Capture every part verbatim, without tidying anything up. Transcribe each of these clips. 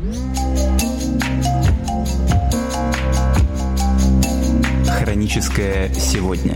Хроническое сегодня.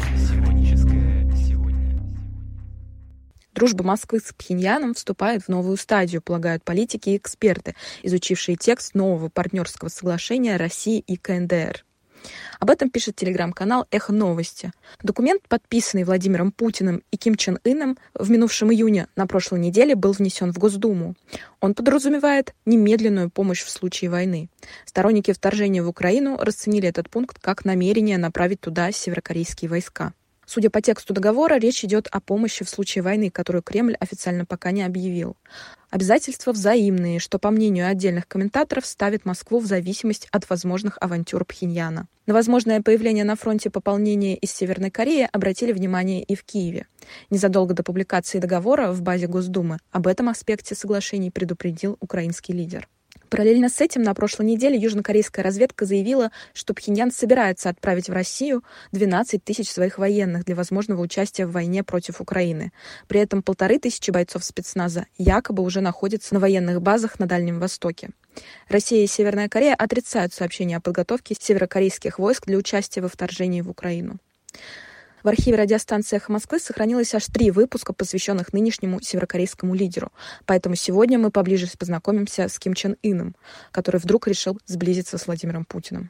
Дружба Москвы с Пхеньяном вступает в новую стадию, полагают политики и эксперты, изучившие текст нового партнерского соглашения России и ка эн дэ эр. Об этом пишет телеграм-канал «Эхо Новости». Документ, подписанный Владимиром Путиным и Ким Чен Ыном в минувшем июне на прошлой неделе, был внесен в Госдуму. Он подразумевает немедленную помощь в случае войны. Сторонники вторжения в Украину расценили этот пункт как намерение направить туда северокорейские войска. Судя по тексту договора, речь идет о помощи в случае войны, которую Кремль официально пока не объявил. Обязательства взаимные, что, по мнению отдельных комментаторов, ставит Москву в зависимость от возможных авантюр Пхеньяна. На возможное появление на фронте пополнения из Северной Кореи обратили внимание и в Киеве. Незадолго до публикации договора в базе Госдумы об этом аспекте соглашений предупредил украинский лидер. Параллельно с этим на прошлой неделе южнокорейская разведка заявила, что Пхеньян собирается отправить в Россию двенадцать тысяч своих военных для возможного участия в войне против Украины. При этом полторы тысячи бойцов спецназа якобы уже находятся на военных базах на Дальнем Востоке. Россия и Северная Корея отрицают сообщения о подготовке северокорейских войск для участия во вторжении в Украину. В архиве радиостанции «Эхо Москвы» сохранилось аж три выпуска, посвященных нынешнему северокорейскому лидеру. Поэтому сегодня мы поближе познакомимся с Ким Чен Ыном, который вдруг решил сблизиться с Владимиром Путиным.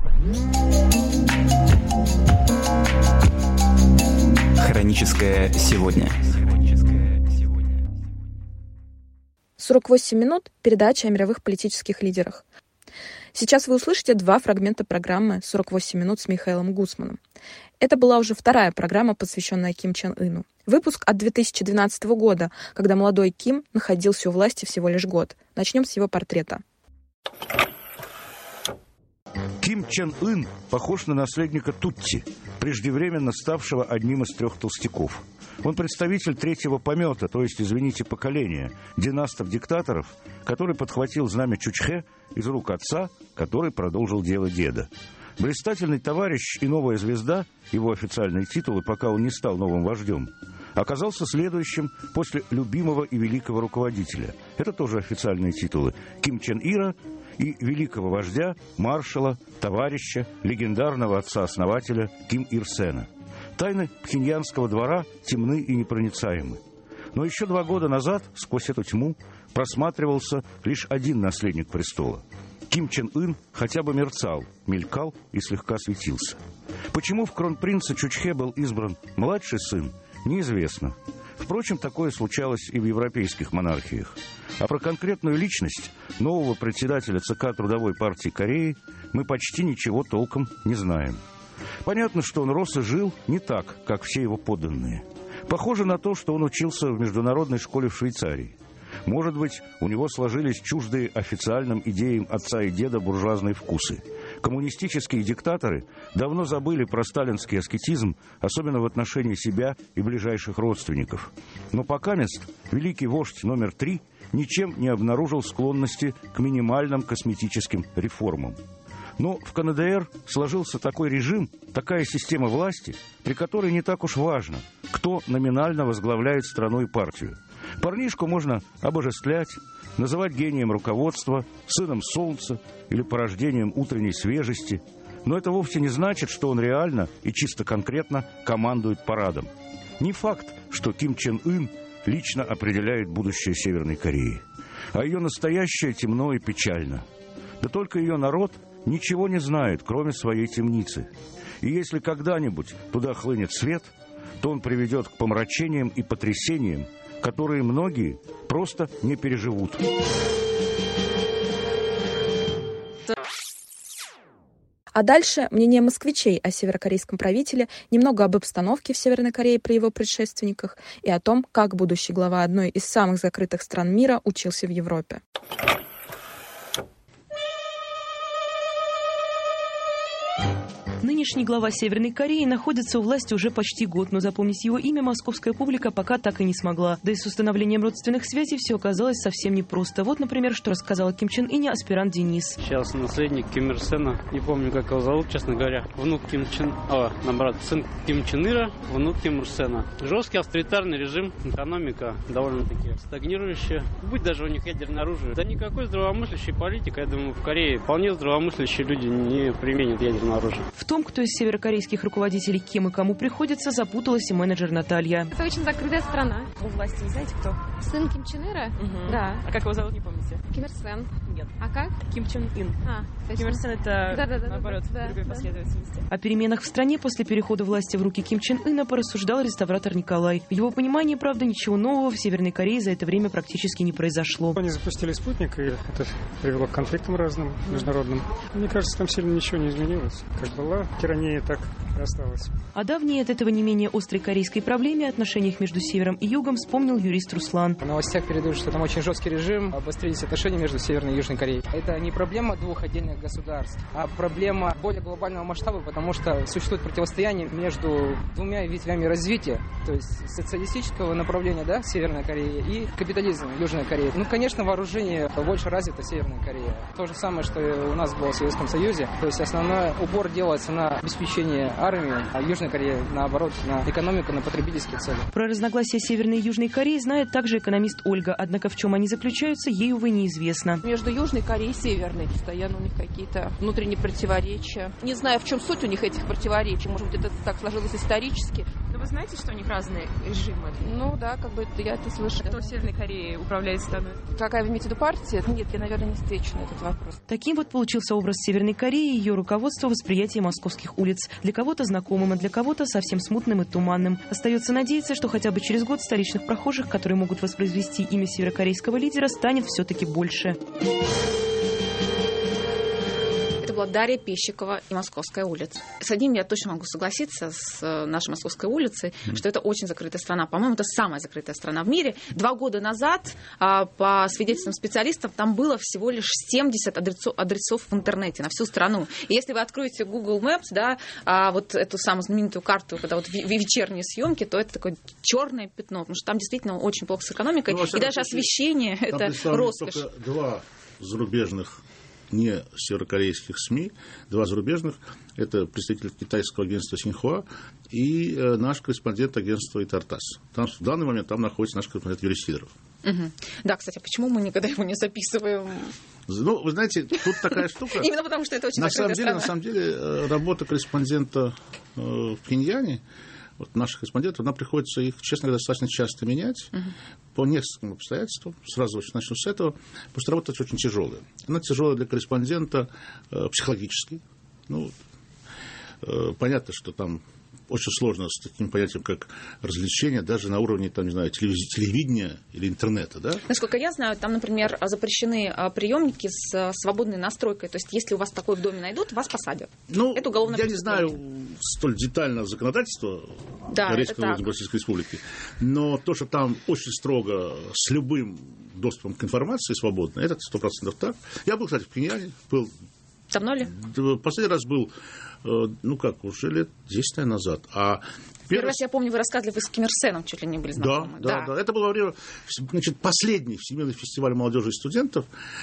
Хроническое сегодня. сорок восемь минут. Передача о мировых политических лидерах. Сейчас вы услышите два фрагмента программы «сорок восемь минут» с Михаилом Гусманом. Это была уже вторая программа, посвященная Ким Чен Ыну. Выпуск от две тысячи двенадцатого года, когда молодой Ким находился у власти всего лишь год. Начнем с его портрета. Ким Чен Ын похож на наследника Тутси, преждевременно ставшего одним из трех толстяков. Он представитель третьего помета, то есть, извините, поколения, династов-диктаторов, который подхватил знамя Чучхе из рук отца, который продолжил дело деда. Блистательный товарищ и новая звезда, его официальные титулы, пока он не стал новым вождем, оказался следующим после любимого и великого руководителя. Это тоже официальные титулы. Ким Чен Ира и великого вождя, маршала, товарища, легендарного отца-основателя Ким Ир Сена. Тайны пхеньянского двора темны и непроницаемы. Но еще два года назад, сквозь эту тьму, просматривался лишь один наследник престола. Ким Чен Ын хотя бы мерцал, мелькал и слегка светился. Почему в кронпринце Чучхе был избран младший сын, неизвестно. Впрочем, такое случалось и в европейских монархиях. А про конкретную личность нового председателя ЦК Трудовой партии Кореи мы почти ничего толком не знаем. Понятно, что он рос и жил не так, как все его подданные. Похоже на то, что он учился в международной школе в Швейцарии. Может быть, у него сложились чуждые официальным идеям отца и деда буржуазные вкусы. Коммунистические диктаторы давно забыли про сталинский аскетизм, особенно в отношении себя и ближайших родственников. Но покамест великий вождь номер три ничем не обнаружил склонности к минимальным косметическим реформам. Но в ка эн дэ эр сложился такой режим, такая система власти, при которой не так уж важно, кто номинально возглавляет страну и партию. Парнишку можно обожествлять, называть гением руководства, сыном солнца или порождением утренней свежести, но это вовсе не значит, что он реально и чисто конкретно командует парадом. Не факт, что Ким Чен Ын лично определяет будущее Северной Кореи, а ее настоящее темно и печально. Да только ее народ ничего не знает, кроме своей темницы. И если когда-нибудь туда хлынет свет, то он приведет к помрачениям и потрясениям, которые многие просто не переживут. А дальше мнение москвичей о северокорейском правителе, немного об обстановке в Северной Корее при его предшественниках и о том, как будущий глава одной из самых закрытых стран мира учился в Европе. Нынешний глава Северной Кореи находится у власти уже почти год, но запомнить его имя московская публика пока так и не смогла. Да и с установлением родственных связей все оказалось совсем непросто. Вот, например, что рассказал о Ким Чен Ыне аспирант Денис. Сейчас наследник Ким Ир Сена, не помню, как его зовут, честно говоря. Внук Ким Чен... О, наоборот, сын Ким Чен Ира, внук Ким Ир Сена. Жесткий авторитарный режим, экономика довольно-таки стагнирующая. Будь даже у них ядерное оружие. Да никакой здравомыслящий политик, я думаю, в Корее вполне здравомыслящие люди не применят ядерное оружие. В том, кто из северокорейских руководителей кем и кому приходится, запуталась и менеджер Наталья. Это очень закрытая страна. У власти не знаете кто? Сын Ким Чен Ира? Угу. Да. А как его зовут, не помните? Ким Ир Сен. Нет. А как? Ким Чен Ын. А, Ким Ир Сен это, да, да, да, наоборот, да, в другой да, последовательности. О переменах в стране после перехода власти в руки Ким Чен Ына порассуждал реставратор Николай. В его понимании, правда, ничего нового в Северной Корее за это время практически не произошло. Они запустили спутник, и это привело к конфликтам разным, международным. Мне кажется, там сильно ничего не изменилось. Как была тирания, так и осталась. О давней от этого не менее острой корейской проблеме, отношениях между Севером и Югом, вспомнил юрист Руслан. В новостях передают, что там очень жесткий режим, обострились отношения между Северной и Южной Кореей. Это не проблема двух отдельных государств, а проблема более глобального масштаба, потому что существует противостояние между двумя ветвями развития, то есть социалистического направления, да, Северной Кореи, и капитализм Южной Кореи. Ну, конечно, вооружение больше развито Северной Кореи. То же самое, что и у нас было в Советском Союзе. То есть основной упор делается на обеспечение армии, а Южная Корея, наоборот, на экономику, на потребительские цели. Про разногласия Северной и Южной Кореи знает также экономист Ольга. Однако в чем они заключаются, ей, увы, неизвестно. Между Южной Кореей и Северной постоянно у них какие-то внутренние противоречия. Не знаю, в чем суть у них этих противоречий. Может быть, это так сложилось исторически. Но вы знаете, что у них разные режимы? Ну да, как бы я это слышала. Кто в Северной Корее управляет страной? Какая вы имеете в виду партия? Нет, я, наверное, не встречу на этот вопрос. Таким вот получился образ Северной Кореи и ее руководство восприятия московских улиц. Для кого-то знакомым, а для кого-то совсем смутным и туманным. Остается надеяться, что хотя бы через год столичных прохожих, которые могут воспроизвести имя северокорейского лидера, станет все-таки больше. Была Дарья Пищикова и Московская улица. С одним я точно могу согласиться с нашей Московской улицей, mm-hmm. что это очень закрытая страна. По-моему, это самая закрытая страна в мире. Два года назад, по свидетельствам специалистов, там было всего лишь семьдесят адресов, адресов в интернете на всю страну. И если вы откроете Google Maps, да, вот эту самую знаменитую карту, когда вот вечерние съемки, то это такое черное пятно, потому что там действительно очень плохо с экономикой. Ну, и даже освещение — это роскошь. Только два зарубежных не северокорейских СМИ, два зарубежных. Это представитель китайского агентства Синьхуа и э, наш корреспондент агентства Итартас. Там, в данный момент там находится наш корреспондент Юрий Сидоров. Угу. Да, кстати, почему мы никогда его не записываем? Ну, вы знаете, тут такая штука. Именно потому, что это очень закрытая страна. На самом деле, работа корреспондента в Пхеньяне, вот наших корреспондентов, нам приходится их, честно говоря, достаточно часто менять uh-huh. по нескольким обстоятельствам. Сразу начну с этого. Потому что работа очень тяжелая. Она тяжелая для корреспондента э, психологически. Ну, э, понятно, что там очень сложно с таким понятием, как развлечение, даже на уровне, там, не знаю, телевидения или интернета, да? Насколько я знаю, там, например, запрещены приемники с свободной настройкой. То есть, если у вас такое в доме найдут, вас посадят. Ну, это уголовное я не знаю столь детально законодательство да, Корейской Российской Республики, но то, что там очень строго с любым доступом к информации свободно, это сто процентов так. Я был, кстати, в Пхеньяне, был... Давно ли? Последний раз был, ну как, уже лет десять, наверное, назад. А первый раз, я помню, вы рассказывали, вы с Ким Ир Сеном чуть ли не были знакомы. Да, да, да. да. Это было во время, значит, последний Всемирный фестиваль молодежи и студентов.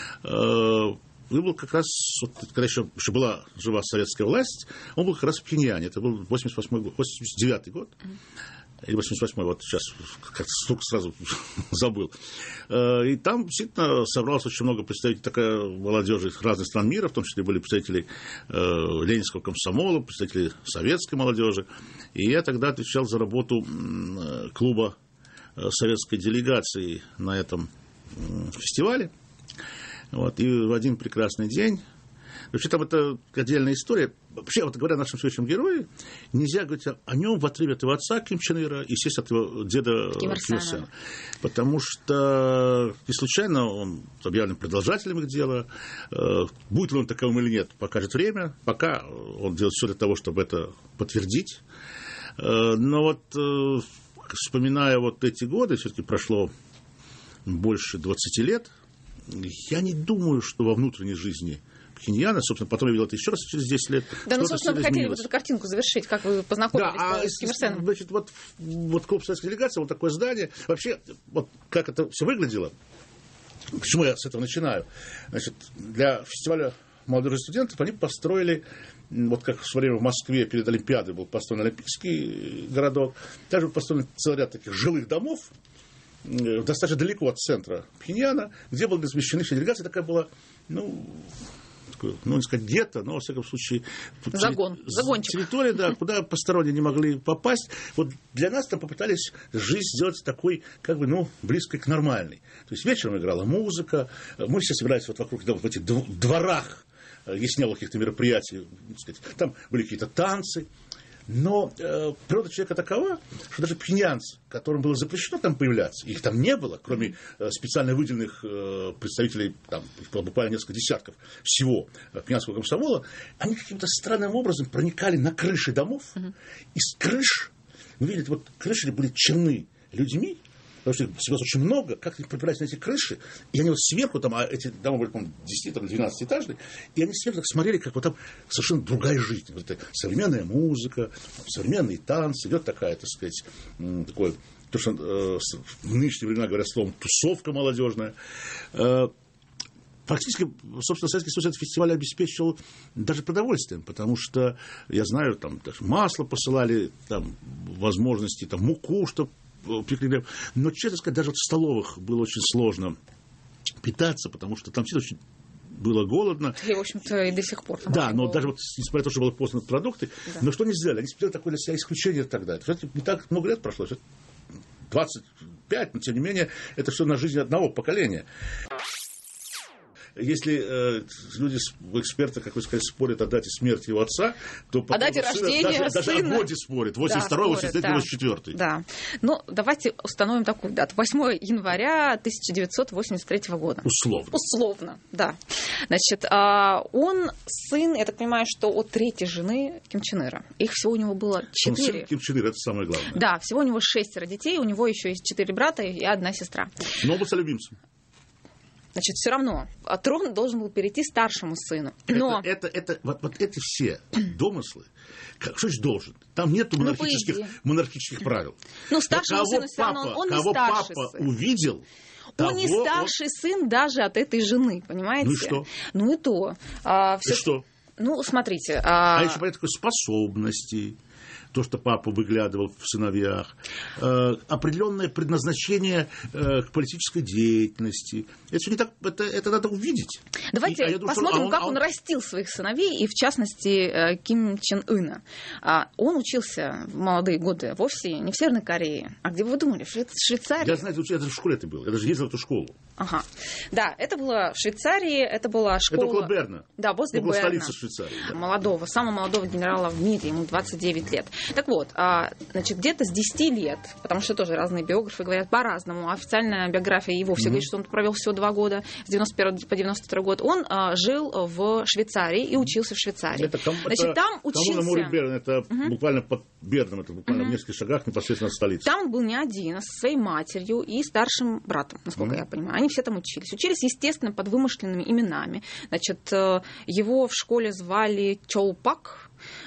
Он был как раз, вот, когда еще, еще была жива советская власть, он был как раз в Пхеньяне. Это был восемьдесят восьмой год, восемьдесят девятый год. Или восемьдесят восьмой, вот сейчас как-то столько сразу забыл. И там действительно собралось очень много представителей такой молодежи из разных стран мира, в том числе были представители ленинского комсомола, представители советской молодежи. И я тогда отвечал за работу клуба советской делегации на этом фестивале. Вот. И в один прекрасный день... Вообще, там это отдельная история. Вообще, вот говоря о нашем следующем герое, нельзя говорить о нем в отрыве от его отца Ким Чен Ира и, естественно, от его деда Ким Ир Сена. Потому что не случайно он объявлен продолжателем их дела. Будет ли он таковым или нет, покажет время. Пока он делает все для того, чтобы это подтвердить. Но вот, вспоминая вот эти годы, все-таки прошло больше двадцати лет, я не думаю, что во внутренней жизни Пхеньяна. Собственно, потом я видел это еще раз через десять лет. Да, ну, Что-то собственно, вы хотели вот эту картинку завершить, как вы познакомились да, а, с Ким Ир Сеном. Значит, вот, вот клуб советской делегации, вот такое здание. Вообще, вот как это все выглядело, почему я с этого начинаю. Значит, для фестиваля молодежи студентов они построили, вот как в свое время в Москве перед Олимпиадой был построен Олимпийский городок, также был построен целый ряд таких жилых домов, достаточно далеко от центра Пхеньяна, где были размещены все делегации. Такая была, ну, такой, ну, не сказать, гетто, но, во всяком случае... Загон, загончик. Территория, да, куда посторонние не могли попасть. Вот для нас там попытались жизнь сделать такой, как бы, ну, близкой к нормальной. То есть вечером играла музыка, мы все собирались вот вокруг, да, вот в этих дворах, если не было каких-то мероприятий, так сказать, там были какие-то танцы. Но э, природа человека такова, что даже пхеньянцы, которым было запрещено там появляться, их там не было, кроме э, специально выделенных э, представителей, там, их было буквально несколько десятков всего э, пхеньянского комсомола, они каким-то странным образом проникали на крыши домов, uh-huh. и с крыш, вы видите, вот крыши были черны людьми, потому что их всегда очень много, как они пробирались на эти крыши, и они вот сверху, там, а эти дома были, по-моему, десять-двенадцатиэтажные, и они сверху так смотрели, как вот там совершенно другая жизнь. Вот это современная музыка, современные танцы, идет такая, так сказать, такое, то, что э, в нынешние времена говорят словом тусовка молодежная. Э, Практически, собственно, Советский Союз фестиваль обеспечивал даже продовольствием, потому что, я знаю, там даже масло посылали, там, возможности, там, муку, чтобы прикрепляли. Но, честно сказать, даже вот в столовых было очень сложно питаться, потому что там всегда очень было голодно. И, в общем-то, и до сих пор. Да, но голодно. Даже вот, несмотря на то, что было постно продукты, да. Но что они сделали? Они сделали такое для себя исключение тогда. Это не так много лет прошло, двадцать пять, но, тем не менее, это все на жизнь одного поколения. Если э, люди, эксперты, как вы сказали, спорят о дате смерти его отца, то по о дате рождения даже, даже сына. о годе спорят. восемьдесят второй, восемьдесят третий, восемьдесят четвёртый. Да. Ну, давайте установим такую дату. восьмого января тысяча девятьсот восемьдесят третьего года. Условно. Условно, да. Значит, он сын, я так понимаю, что от третьей жены Ким Чен Ира. Их всего у него было четыре. Он сын Ким Чен Ира, это самое главное. Да, всего у него шестеро детей, у него еще есть четыре брата и одна сестра. Но оба любимцем. Значит, все равно трон должен был перейти старшему сыну. Но... Это, это, это, вот, вот эти все домыслы, как, что же должен? Там нету монархических, ну, монархических правил. Ну, старшему сыну все равно, он не старший папа сын. увидел, он не старший он... сын даже от этой жены, понимаете? Ну и что? Ну и то. А, все... И что? Ну, смотрите. А, а еще понятно, такой способности, то, что папа выглядывал в сыновьях, э, определенное предназначение э, к политической деятельности. Это все не так, это, это надо увидеть. Давайте и, думаю, посмотрим, что, а он, как он... он растил своих сыновей, и в частности э, Ким Чен Ына. А, он учился в молодые годы вовсе не в Северной Корее. А где бы вы думали? В Швейцарии. Я знаю, это в школе это было. Я даже ездил в эту школу. Ага. Да, это было в Швейцарии, это была школа... Это около Берна. Да, возле около Берна. Столицы Швейцарии. Да. Молодого, самого молодого генерала в мире, ему двадцать девять лет. Так вот, значит, где-то с десяти лет, потому что тоже разные биографы говорят по-разному, официальная биография его все mm-hmm. говорит, что он провел всего два года, с девяносто первого по девяносто второй год, он а, жил в Швейцарии и учился в Швейцарии. Это, ком, значит, это, там учился... на море Берн, это mm-hmm. буквально под Берном, это буквально mm-hmm. в нескольких шагах непосредственно от столицы. Там он был не один, а со своей матерью и старшим братом, насколько mm-hmm. я понимаю. Они все там учились. Учились, естественно, под вымышленными именами. Значит, его в школе звали Чоу Пак.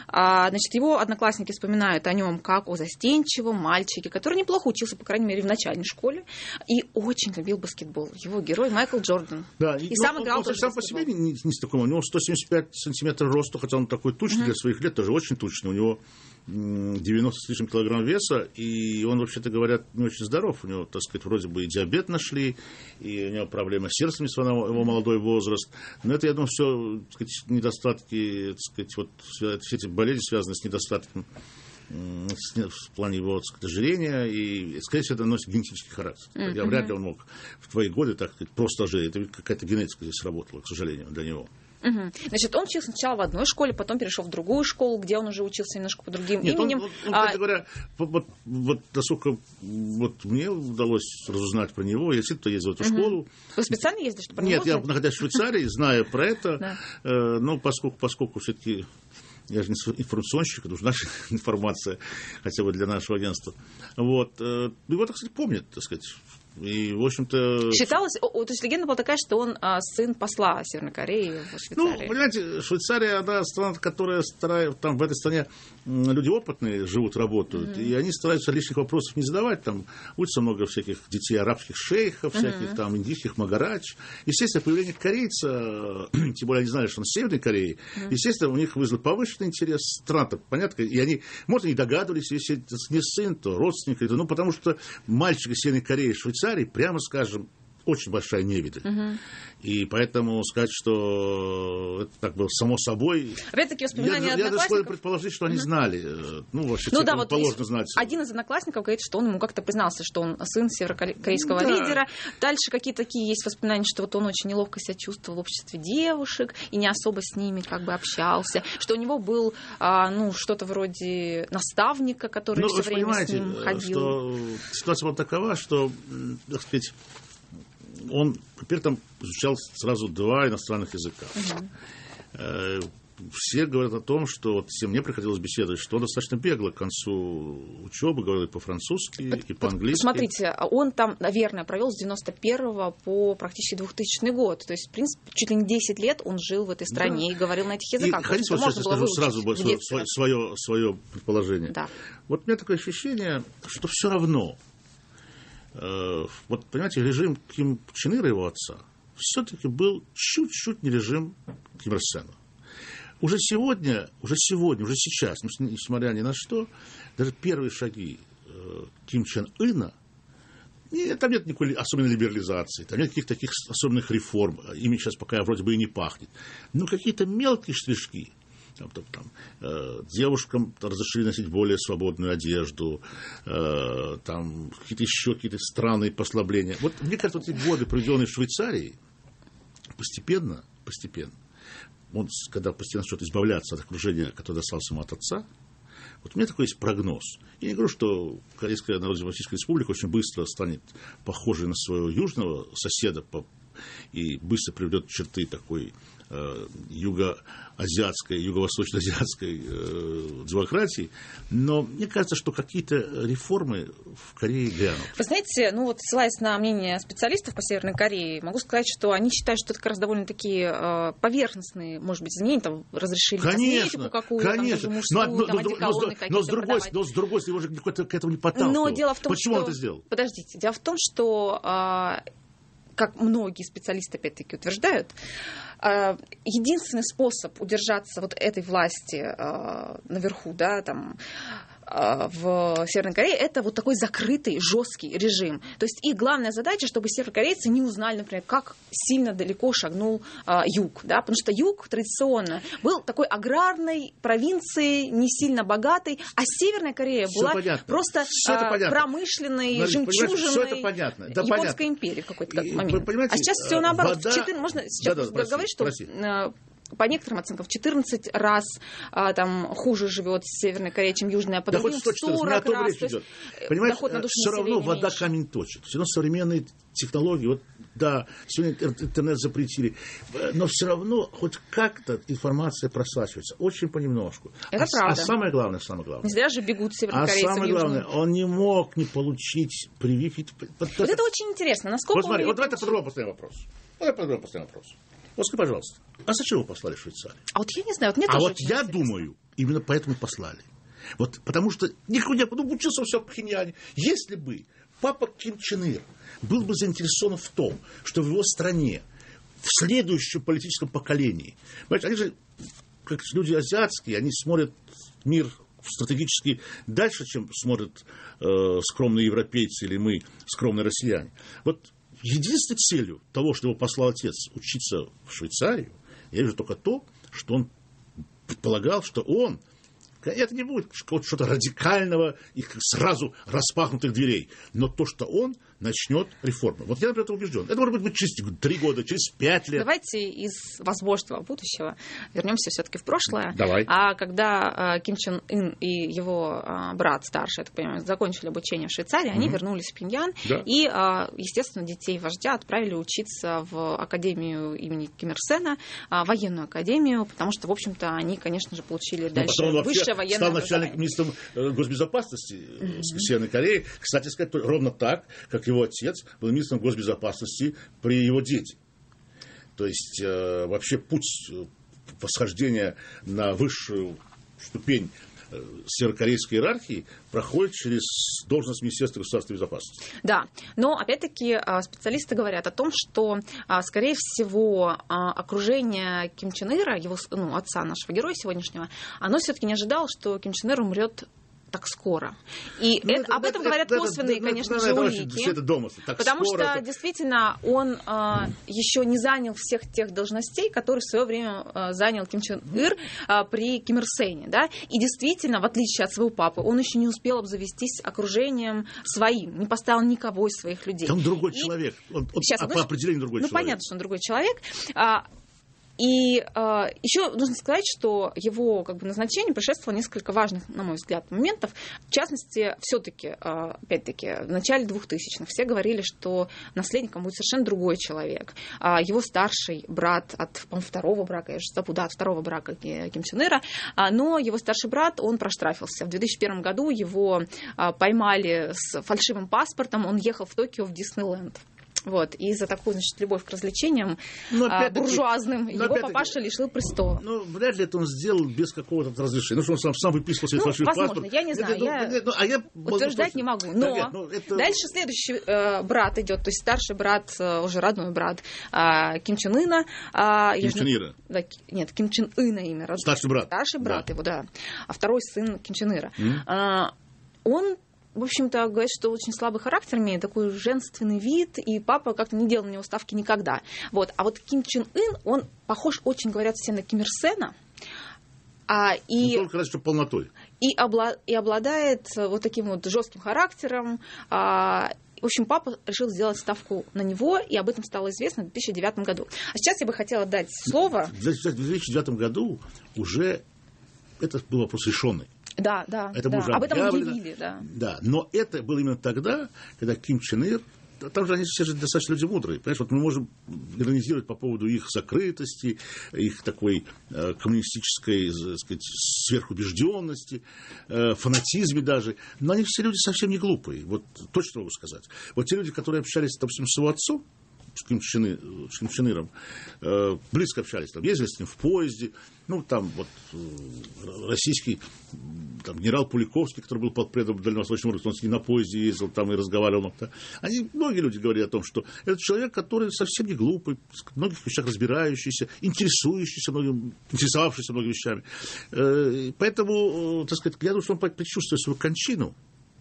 А, значит, его одноклассники вспоминают о нем как о застенчивом мальчике, который неплохо учился, по крайней мере, в начальной школе, и очень любил баскетбол. Его герой Майкл Джордан. Да, и ну, сам он, играл он, он сам по себе не, не, не с такого. У него сто семьдесят пять сантиметров роста, хотя он такой тучный uh-huh. для своих лет, тоже очень тучный. У него девяносто с лишним килограмм веса, и он, вообще-то говорят, не очень здоров. У него, так сказать, вроде бы и диабет нашли, и у него проблемы с сердцем, несмотря на его молодой возраст. Но это, я думаю, все, так сказать, недостатки, так сказать, вот все эти болезни связаны с недостатком в плане его, так сказать, ожирения, и, скорее всего, это носит генетический характер. Mm-hmm. Я вряд ли он мог в твои годы, так сказать, просто ожиреть. Это какая-то генетика здесь сработала, к сожалению, для него. Угу. Значит, он учился сначала в одной школе, потом перешел в другую школу, где он уже учился немножко по другим Нет, именем. Он, он, он, а... говоря, вот, вот насколько вот мне удалось разузнать про него, я действительно ездил в эту угу. школу. Вы специально ездили, чтобы про него Нет, я, находясь в Швейцарии, зная про это, но поскольку, поскольку все-таки я же не информационщик, это нужна информация, хотя бы для нашего агентства. Вот. Его, так сказать, помнят, так сказать, И, в общем-то... Считалось, то есть легенда была такая, что он а, сын посла Северной Кореи в Швейцарии. Ну, понимаете, Швейцария, она страна, которая старается, там в этой стране люди опытные живут, работают, mm-hmm. и они стараются лишних вопросов не задавать, там учатся много всяких детей арабских шейхов, mm-hmm. всяких там индийских магарадж. Естественно, появление корейца, тем более они знали, что он с Северной Кореи, mm-hmm. естественно, у них вызвал повышенный интерес, страна-то, понятно, и они, может, они догадывались, если это не сын, то родственник, ну, потому что мальчик из Северной Кореи, Швейцарии, прямо скажем, очень большая невидаль. Uh-huh. И поэтому сказать, что это так было само собой... Опять-таки воспоминания я, одноклассников... Я даже склонен предположить, что они uh-huh. знали. Ну, вообще, ну, да, вот положено знать. Один из одноклассников говорит, что он ему как-то признался, что он сын северокорейского да. лидера. Дальше какие-то такие есть воспоминания, что вот он очень неловко себя чувствовал в обществе девушек и не особо с ними как бы общался. Что у него был, а, ну, что-то вроде наставника, который ну, все время с ним ходил. Что ситуация была такова, что, так сказать, он при этом изучал сразу два иностранных языка. Uh-huh. Все говорят о том, что вот всем мне приходилось беседовать, что он достаточно бегло к концу учебы говорил и по-французски, Под, и по-английски. Посмотрите, он там, наверное, провел с девяносто первого по практически двухтысячный год. То есть, в принципе, чуть ли не десять лет он жил в этой стране да. и говорил на этих языках. И хотите, вот сейчас я скажу сразу свое, свое, свое предположение. Да. Вот у меня такое ощущение, что все равно вот, понимаете, режим Ким Чен Ира, его отца, все-таки был чуть-чуть не режим Ким Ир Сена. Уже сегодня, уже сегодня, уже сейчас, несмотря ни на что, даже первые шаги Ким Чен Ына, там нет никакой особенной либерализации, там нет каких-то таких особенных реформ, ими сейчас пока вроде бы и не пахнет. Но какие-то мелкие штришки, Там, там, там, э, девушкам разрешили носить более свободную одежду, э, там какие-то еще какие-то странные послабления. Вот мне кажется, вот эти годы, проведенные в Швейцарии, постепенно, постепенно, он, когда постепенно начнет избавляться от окружения, которое досталось ему от отца, вот у меня такой есть прогноз. Я не говорю, что Корейская Народно-Демократическая Республика очень быстро станет похожей на своего южного соседа по, и быстро приведет черты такой э, юго-азиатской, юго-восточно-азиатской э, демократии, но мне кажется, что какие-то реформы в Корее глянут. Вы знаете, ну вот ссылаясь на мнение специалистов по Северной Корее, могу сказать, что они считают, что это как раз довольно такие э, поверхностные, может быть, изменения, там разрешили косметику какую-то, конечно. Там, мужскую, но, там, но, но, но, но, с другой, но с другой стороны, его же никто к этому не подталкивал. Но дело в том, Почему что... он это сделал? Подождите, дело в том, что... Э, как многие специалисты, опять-таки, утверждают, единственный способ удержаться вот этой власти наверху, да, там, в Северной Корее, это вот такой закрытый, жесткий режим. То есть их главная задача, чтобы северокорейцы не узнали, например, как сильно далеко шагнул а, юг. Да? Потому что юг традиционно был такой аграрной провинцией, не сильно богатой, а Северная Корея Все была понятно. просто а, промышленной, Марин, жемчужиной да, японской понятно. империи в какой-то момент. Вы, а сейчас все наоборот. Вода... четыре, можно сейчас да, да, говорить, что... прости. По некоторым оценкам, в четырнадцать раз а, там, хуже живет Северная Корея, чем Южная, по другим в сорок раз. Понимаешь, все равно вода меньше. Камень точит. Все равно современные технологии, вот, да, сегодня интернет запретили, но все равно хоть как-то информация просачивается, очень понемножку. Это а, правда. А самое главное, самое главное. Не зря же бегут севернокорейцы. А самое главное, он не мог не получить прививки. Вот это, это очень интересно. Насколько вот смотри, он вот давайте по-другому поставим вопрос. Давай по-другому поставим вопрос. Вот скажи, пожалуйста, а зачем его послали в Швейцарию? А вот я не знаю, вот мне а тоже вот я интересно. думаю, именно поэтому послали. Вот потому что никто не ну, учился все в Пхеньяне. Если бы папа Ким Чен Ир был бы заинтересован в том, что в его стране, в следующем политическом поколении, понимаете, они же, как люди азиатские, они смотрят мир стратегически дальше, чем смотрят э, скромные европейцы или мы, скромные россияне. Вот единственной целью того, что его послал отец учиться в Швейцарию, я вижу только то, что он предполагал, что он, это не будет что-то радикального и сразу распахнутых дверей, но то, что он начнет реформы. Вот я, например, это убежден. Это может быть через три года, через пять лет. Давайте из возможного будущего вернемся все-таки в прошлое. Давай. А когда а, Ким Чен Ын и его а, брат старший, я так понимаю, закончили обучение в Швейцарии, они mm-hmm. вернулись в Пхеньян да. и, а, естественно, детей вождя отправили учиться в академию имени Ким Ир Сена, а, военную академию, потому что, в общем-то, они, конечно же, получили дальше высшее военное стал начальником министром госбезопасности mm-hmm. Северной Кореи. Кстати сказать, ровно так, как его отец был министром госбезопасности при его деде. То есть э, вообще путь восхождения на высшую ступень северокорейской иерархии проходит через должность Министерства государственной безопасности. Да, но опять-таки специалисты говорят о том, что, скорее всего, окружение Ким Чен Ира, его, ну, отца нашего героя сегодняшнего, оно все-таки не ожидало, что Ким Чен Ир умрет так скоро. И ну, это, это, об этом это, говорят это, косвенные, это, конечно это, же, улики. Это домыслы. Так потому скоро, что, это... действительно, он э, еще не занял всех тех должностей, которые в свое время э, занял Ким Чен Ир э, при Ким Ир Сене. Да? И действительно, в отличие от своего папы, он еще не успел обзавестись окружением своим, не поставил никого из своих людей. Он другой и... человек. Он, он, Сейчас, а по определению другой ну, человек. Ну, понятно, что он другой человек. И э, еще нужно сказать, что его как бы, назначению предшествовало несколько важных, на мой взгляд, моментов. В частности, все-таки, э, опять-таки, в начале двухтысячных все говорили, что наследником будет совершенно другой человек. Э, его старший брат от, по-моему, второго брака, я же забуду, да, от второго брака Ким Чен Ира, э, но его старший брат, он проштрафился. В две тысячи первом году его э, поймали с фальшивым паспортом, он ехал в Токио в Диснейленд. Вот. И за такую, значит, любовь к развлечениям а, буржуазным его папаша лишил престола. Ну, вряд ли это он сделал без какого-то разрешения. Ну, что он сам, сам выписывал себе ну, фальшивый возможно, паспорт. Я не знаю, это, я, ну, а я утверждать не могу. Но да, нет, ну, это... дальше следующий э, брат идет, то есть старший брат, э, уже родной брат э, Ким Чен Ына. Э, Ким Чен Ира. Да, нет, Ким Чен Ына имя. Родной. Старший брат. Старший брат да. его, да. А второй сын Ким Чен Ира. Mm. Э, он... В общем-то, говорит, что очень слабый характер имеет, такой женственный вид, и папа как-то не делал на него ставки никогда. Вот. А вот Ким Чен Ын, он похож, очень говорят все, на Ким Ир Сена. А, и, не только разве что полнотой. И, обла- и обладает вот таким вот жестким характером. А, в общем, папа решил сделать ставку на него, и об этом стало известно в две тысячи девятом году. А сейчас я бы хотела дать слово... В две тысячи девятом году уже это был вопрос решенный. Да, да, это да. Уже об этом объявлено. объявили, да. Да, но это было именно тогда, когда Ким Чен Ир, там же они все же достаточно люди мудрые, понимаешь, вот мы можем иронизировать по поводу их закрытости, их такой э, коммунистической, так сказать, сверхубежденности, э, фанатизме даже, но они все люди совсем не глупые, вот точно могу сказать. Вот те люди, которые общались, допустим, с его отцом, с Ким Чен, с Ким Чен Иром, э, близко общались, там, ездили с ним в поезде, ну, там, вот, э, российский там, генерал Пуликовский, который был подпредом Дальневосточного руха, он с ним на поезде ездил там и разговаривал. Там. Они, многие люди говорили о том, что это человек, который совсем не глупый, в многих вещах разбирающийся, интересующийся многим, интересовавшийся многими вещами. Э, поэтому, э, так сказать, я думаю, что он предчувствует свою кончину.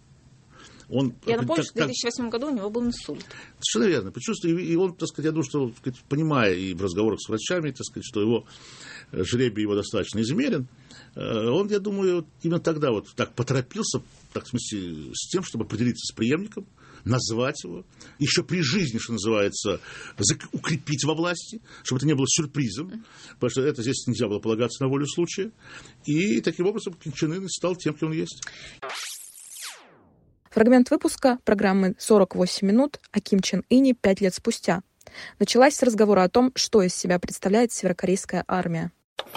Он, я напомню, что в две тысячи восьмом году у него был инсульт. Совершенно верно. Почувствовал, и он, так сказать, я думаю, что, так сказать, понимая и в разговорах с врачами, так сказать, что его жребий его достаточно измерен, он, я думаю, именно тогда вот так поторопился, так, в смысле, с тем, чтобы определиться с преемником, назвать его, еще при жизни, что называется, укрепить во власти, чтобы это не было сюрпризом, потому что это здесь нельзя было полагаться на волю случая. И таким образом Ким Чен Ын стал тем, кем он есть. Фрагмент выпуска программы «сорок восемь минут» о Ким Чен Ыне пять лет спустя. Началась с разговора о том, что из себя представляет северокорейская армия.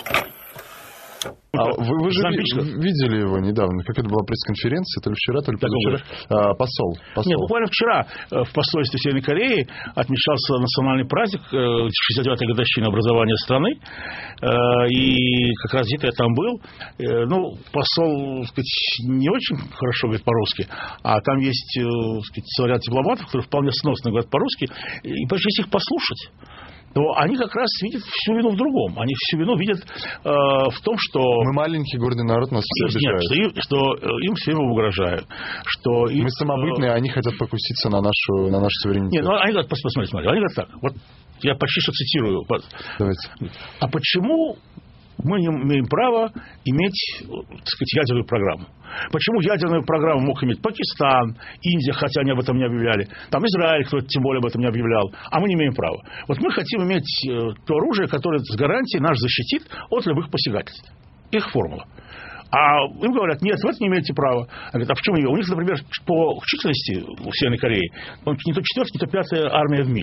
А вы, вы же видели его недавно, как это была пресс-конференция, то ли вчера, то ли позавчера, а, посол, посол. Нет, буквально вчера в посольстве Северной Кореи отмечался национальный праздник, шестьдесят девятая годовщина образования страны, и как раз где-то я там был. Ну, посол, так сказать, не очень хорошо говорит по-русски, а там есть, так сказать, целый ряд дипломатов, которые вполне сносно говорят по-русски, и если их послушать, то они как раз видят всю вину в другом. Они всю вину видят э, в том, что... Мы маленький гордый народ, нас все обижают. Нет, что им, что им все угрожают. Что им, Мы самобытные, а они хотят покуситься на нашу, на наш суверенитет. Нет, ну они говорят, посмотри, смотри, они говорят так, вот я почти что цитирую. Давайте. А почему мы не имеем права иметь, так сказать, ядерную программу? Почему ядерную программу мог иметь Пакистан, Индия, хотя они об этом не объявляли, там Израиль, кто тем более об этом не объявлял, а мы не имеем права. Вот мы хотим иметь то оружие, которое с гарантией нас защитит от любых посягательств. Их формула. А им говорят, нет, вы это не имеете права. Они говорят, а почему не? У них, например, по численности в Северной Корее не то четвертая, не то пятая армия в мире.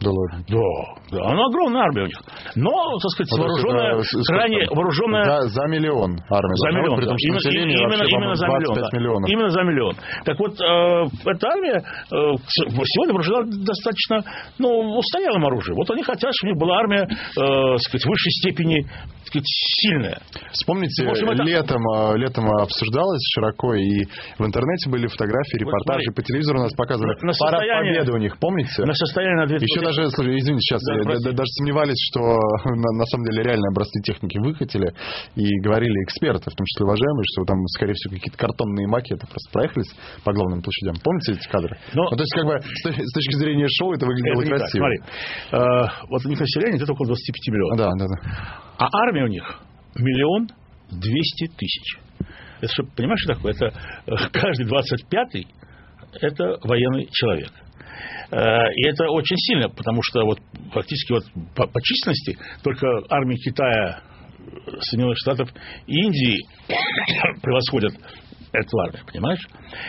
Да ладно. Да, да, она огромная армия у них. Но, так сказать, вот вооруженная, это, крайне вооруженная... За, за миллион армия. За миллион, при том, что именно, именно, именно за миллион. Да. Миллионов. Именно за миллион. Так вот, э, эта армия э, сегодня вооружена достаточно, ну, устоялым оружием. Вот они хотят, чтобы у них была армия, э, сказать, в высшей степени, так сказать, сильная. Вспомните, это... летом, летом обсуждалось широко, и в интернете были фотографии, репортажи, вот, по телевизору нас показывали. На парад победы у них, помните? На состояние на две тысячи. Еще даже, слушай, извините, сейчас, да, я, даже сомневались, что на, на самом деле реальные образцы техники выкатили, и говорили эксперты, в том числе уважаемые, что там, скорее всего, какие-то картонные макеты просто проехались по главным площадям. Помните эти кадры? Но... Ну, то есть, как бы, с точки зрения шоу это выглядело это красиво. Смотри, э, вот у них население где-то около двадцать пять миллионов. Да, да, да. А армия у них миллион двести тысяч. Это, чтобы, понимаешь, что такое? Это каждый двадцать пятый это военный человек. И это очень сильно, потому что вот фактически вот по, по численности только армии Китая, Соединенных Штатов и Индии превосходят эту армию, понимаешь?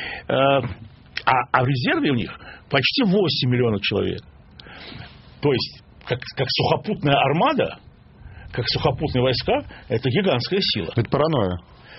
А, а в резерве у них почти восемь миллионов человек. То есть, как, как сухопутная армада, как сухопутные войска, это гигантская сила. Это паранойя.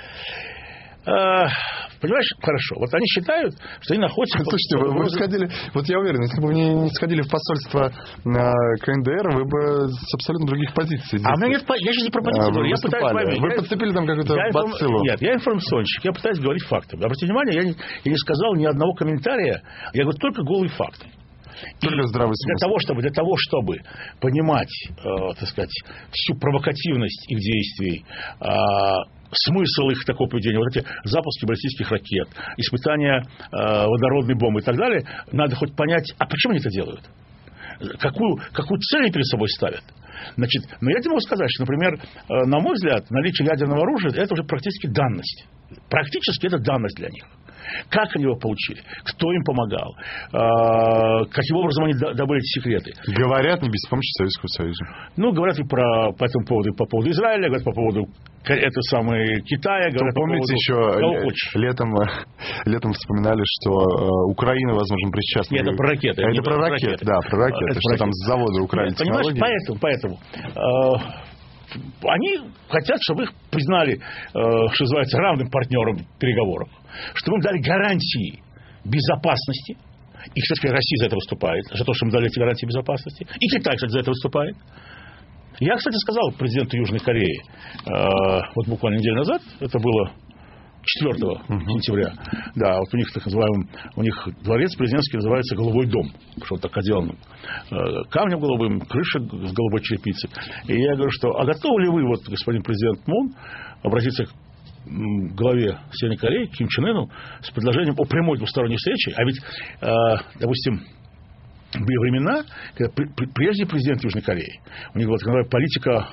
А, понимаешь, хорошо. Вот они считают, что они находятся... Слушайте, вы, вы сходили... Вот я уверен, если бы вы не, не сходили в посольство на КНДР, вы бы с абсолютно других позиций. А у меня нет... Я же не про позицию говорю. Я пытаюсь поймать. Вы я, подцепили там какую-то бациллу. Нет, я информационщик. Я пытаюсь говорить факты. Обратите внимание, я не, я не сказал ни одного комментария. Я говорю только голые факты. Только здравый смысл. Для того, чтобы, для того, чтобы понимать, э, так сказать, всю провокативность их действий, э, смысл их такого поведения, вот эти запуски баллистических ракет, испытания э, водородной бомбы и так далее, надо хоть понять, а почему они это делают? Какую, какую цель они перед собой ставят? Значит, но я тебе могу сказать, что, например, э, на мой взгляд, наличие ядерного оружия – это уже практически данность. Практически это данность для них. Как они его получили? Кто им помогал? Э, каким образом они добыли эти секреты? Говорят не без помощи Советского Союза. Ну, говорят и про, по этому поводу, и по поводу Израиля, говорят по поводу это самое, Китая. Говорят, помните, по поводу... еще летом, летом вспоминали, что э, Украина, возможно, причастна. Нет, это про ракеты. Это, это про ракеты, ракеты, да, про ракеты. Это что про там с завода украли технологии. Понимаешь, поэтому... поэтому э, они хотят, чтобы их признали, э, что называется, равным партнером переговоров. Чтобы им дали гарантии безопасности. И, кстати, Россия за это выступает. За то, что им дали эти гарантии безопасности. И Китай, кстати, за это выступает. Я, кстати, сказал президенту Южной Кореи, э, вот буквально неделю назад, это было четвёртого сентября, да, вот у них так называемый, у них дворец президентский называется Голубой дом, что так отделанным э, камнем голубым, крыша с голубой черепицей. И я говорю, что, а готовы ли вы, вот, господин президент Мун, обратиться к главе Северной Кореи, Ким Чен Ыну, с предложением о прямой двусторонней встрече, а ведь, э, допустим, были времена, когда прежде президент Южной Кореи, у них была такая политика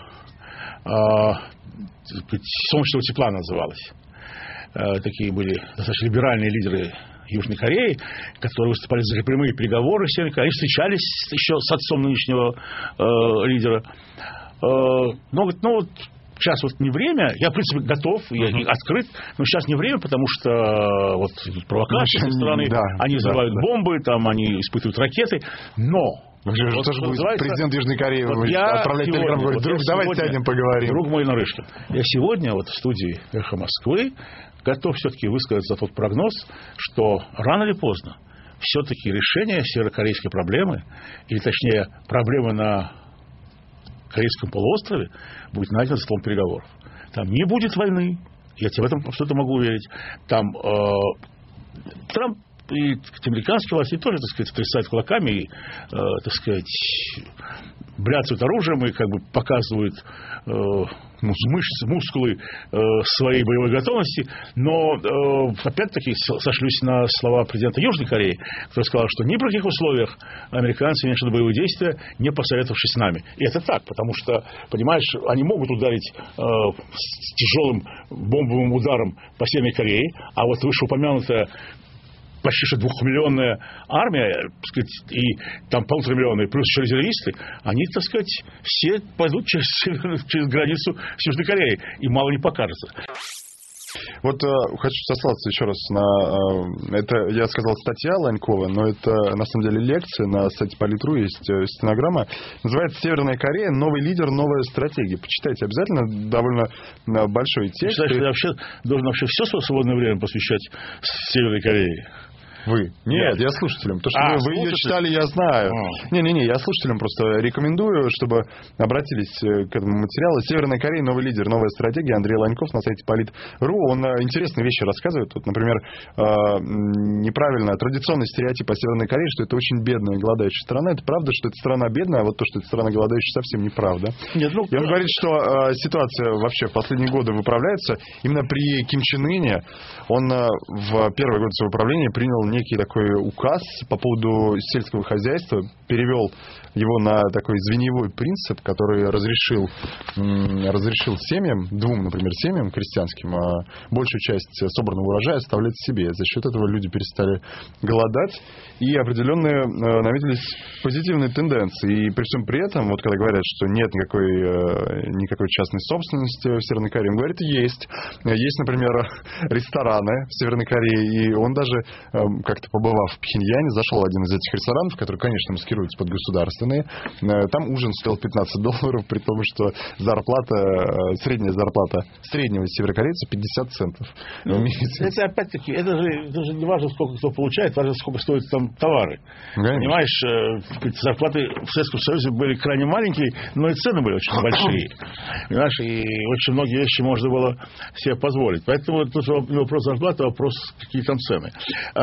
э, солнечного тепла называлась. Э, такие были достаточно либеральные лидеры Южной Кореи, которые выступали за прямые переговоры с Северной Кореей. Они встречались еще с отцом нынешнего э, лидера. Э, но, ну, вот сейчас вот не время, я, в принципе, готов, я uh-huh. открыт, но сейчас не время, потому что вот провокации со стороны, да, они взрывают да, бомбы, там они испытывают ракеты, но... Вот, тоже будет президент Южной Кореи вот отправлять телеграмму, говорит, друг, вот давай сядем поговорим. Друг мой Нарышкин, я сегодня вот в студии «Эхо Москвы» готов все-таки высказать за тот прогноз, что рано или поздно все-таки решение северокорейской проблемы, или точнее проблемы на Корейском полуострове, будет найдено за столом переговоров. Там не будет войны, я тебе в этом абсолютно могу уверить. Там э, Трамп и американские власти тоже, так сказать, трясают кулаками и, э, так сказать, бряцают оружием и как бы показывают э, мышцы, мускулы э, своей боевой готовности. Но, э, опять-таки, сошлюсь на слова президента Южной Кореи, который сказал, что ни при каких условиях американцы не начнут боевые действия, не посоветовавшись с нами. И это так, потому что, понимаешь, они могут ударить э, с тяжелым бомбовым ударом по Северной Корее, а вот вышеупомянутая почти что двухмиллионная армия, так сказать, и там полуторамиллионная, плюс еще резервисты, они, так сказать, все пойдут через, через границу с Южной Кореей, и мало не покажется. Вот э, хочу сослаться еще раз на... Э, это, я сказал, статья Ланькова, но это, на самом деле, лекция. На сайте Политру есть э, стенограмма. Называется «Северная Корея. Новый лидер, новая стратегия». Почитайте обязательно. Довольно э, большой текст. Считаешь, что я вообще должен вообще все свое свободное время посвящать Северной Корее? Вы? Нет, я слушателям. То, что а, вы, вы ее читали, я знаю. Не-не-не, я слушателям просто рекомендую, чтобы обратились к этому материалу. Северная Корея, новый лидер, новая стратегия. Андрей Ланьков на сайте Полит.ру. Он интересные вещи рассказывает. Вот, например, неправильно, традиционный стереотип о Северной Корее, что это очень бедная, голодающая страна. Это правда, что эта страна бедная, а вот то, что эта страна голодающая, совсем неправда. Нет, ну, и он говорит, что ситуация вообще в последние годы выправляется. Именно при Ким Чен Ыне он в первый год своего правления принял некий такой указ по поводу сельского хозяйства, перевел его на такой звеньевой принцип, который разрешил, разрешил семьям, двум, например, семьям крестьянским, большую часть собранного урожая оставлять себе. За счет этого люди перестали голодать, и определенные наметились позитивные тенденции. И при всем при этом, вот когда говорят, что нет никакой, никакой частной собственности в Северной Корее, он говорит, есть. Есть, например, рестораны в Северной Корее, и он даже, как-то побывав в Пхеньяне, зашел в один из этих ресторанов, который, конечно, маскируется под государственные. Там ужин стоил пятнадцать долларов, при том, что зарплата, средняя зарплата среднего северокорейца пятьдесят центов. Ну, это опять-таки, это же, это же не важно, сколько кто получает, важно, сколько стоят там товары. Конечно. Понимаешь, зарплаты в Советском Союзе были крайне маленькие, но и цены были очень большие. Понимаешь, и очень многие вещи можно было себе позволить. Поэтому тут не вопрос зарплаты, а вопрос, какие там цены.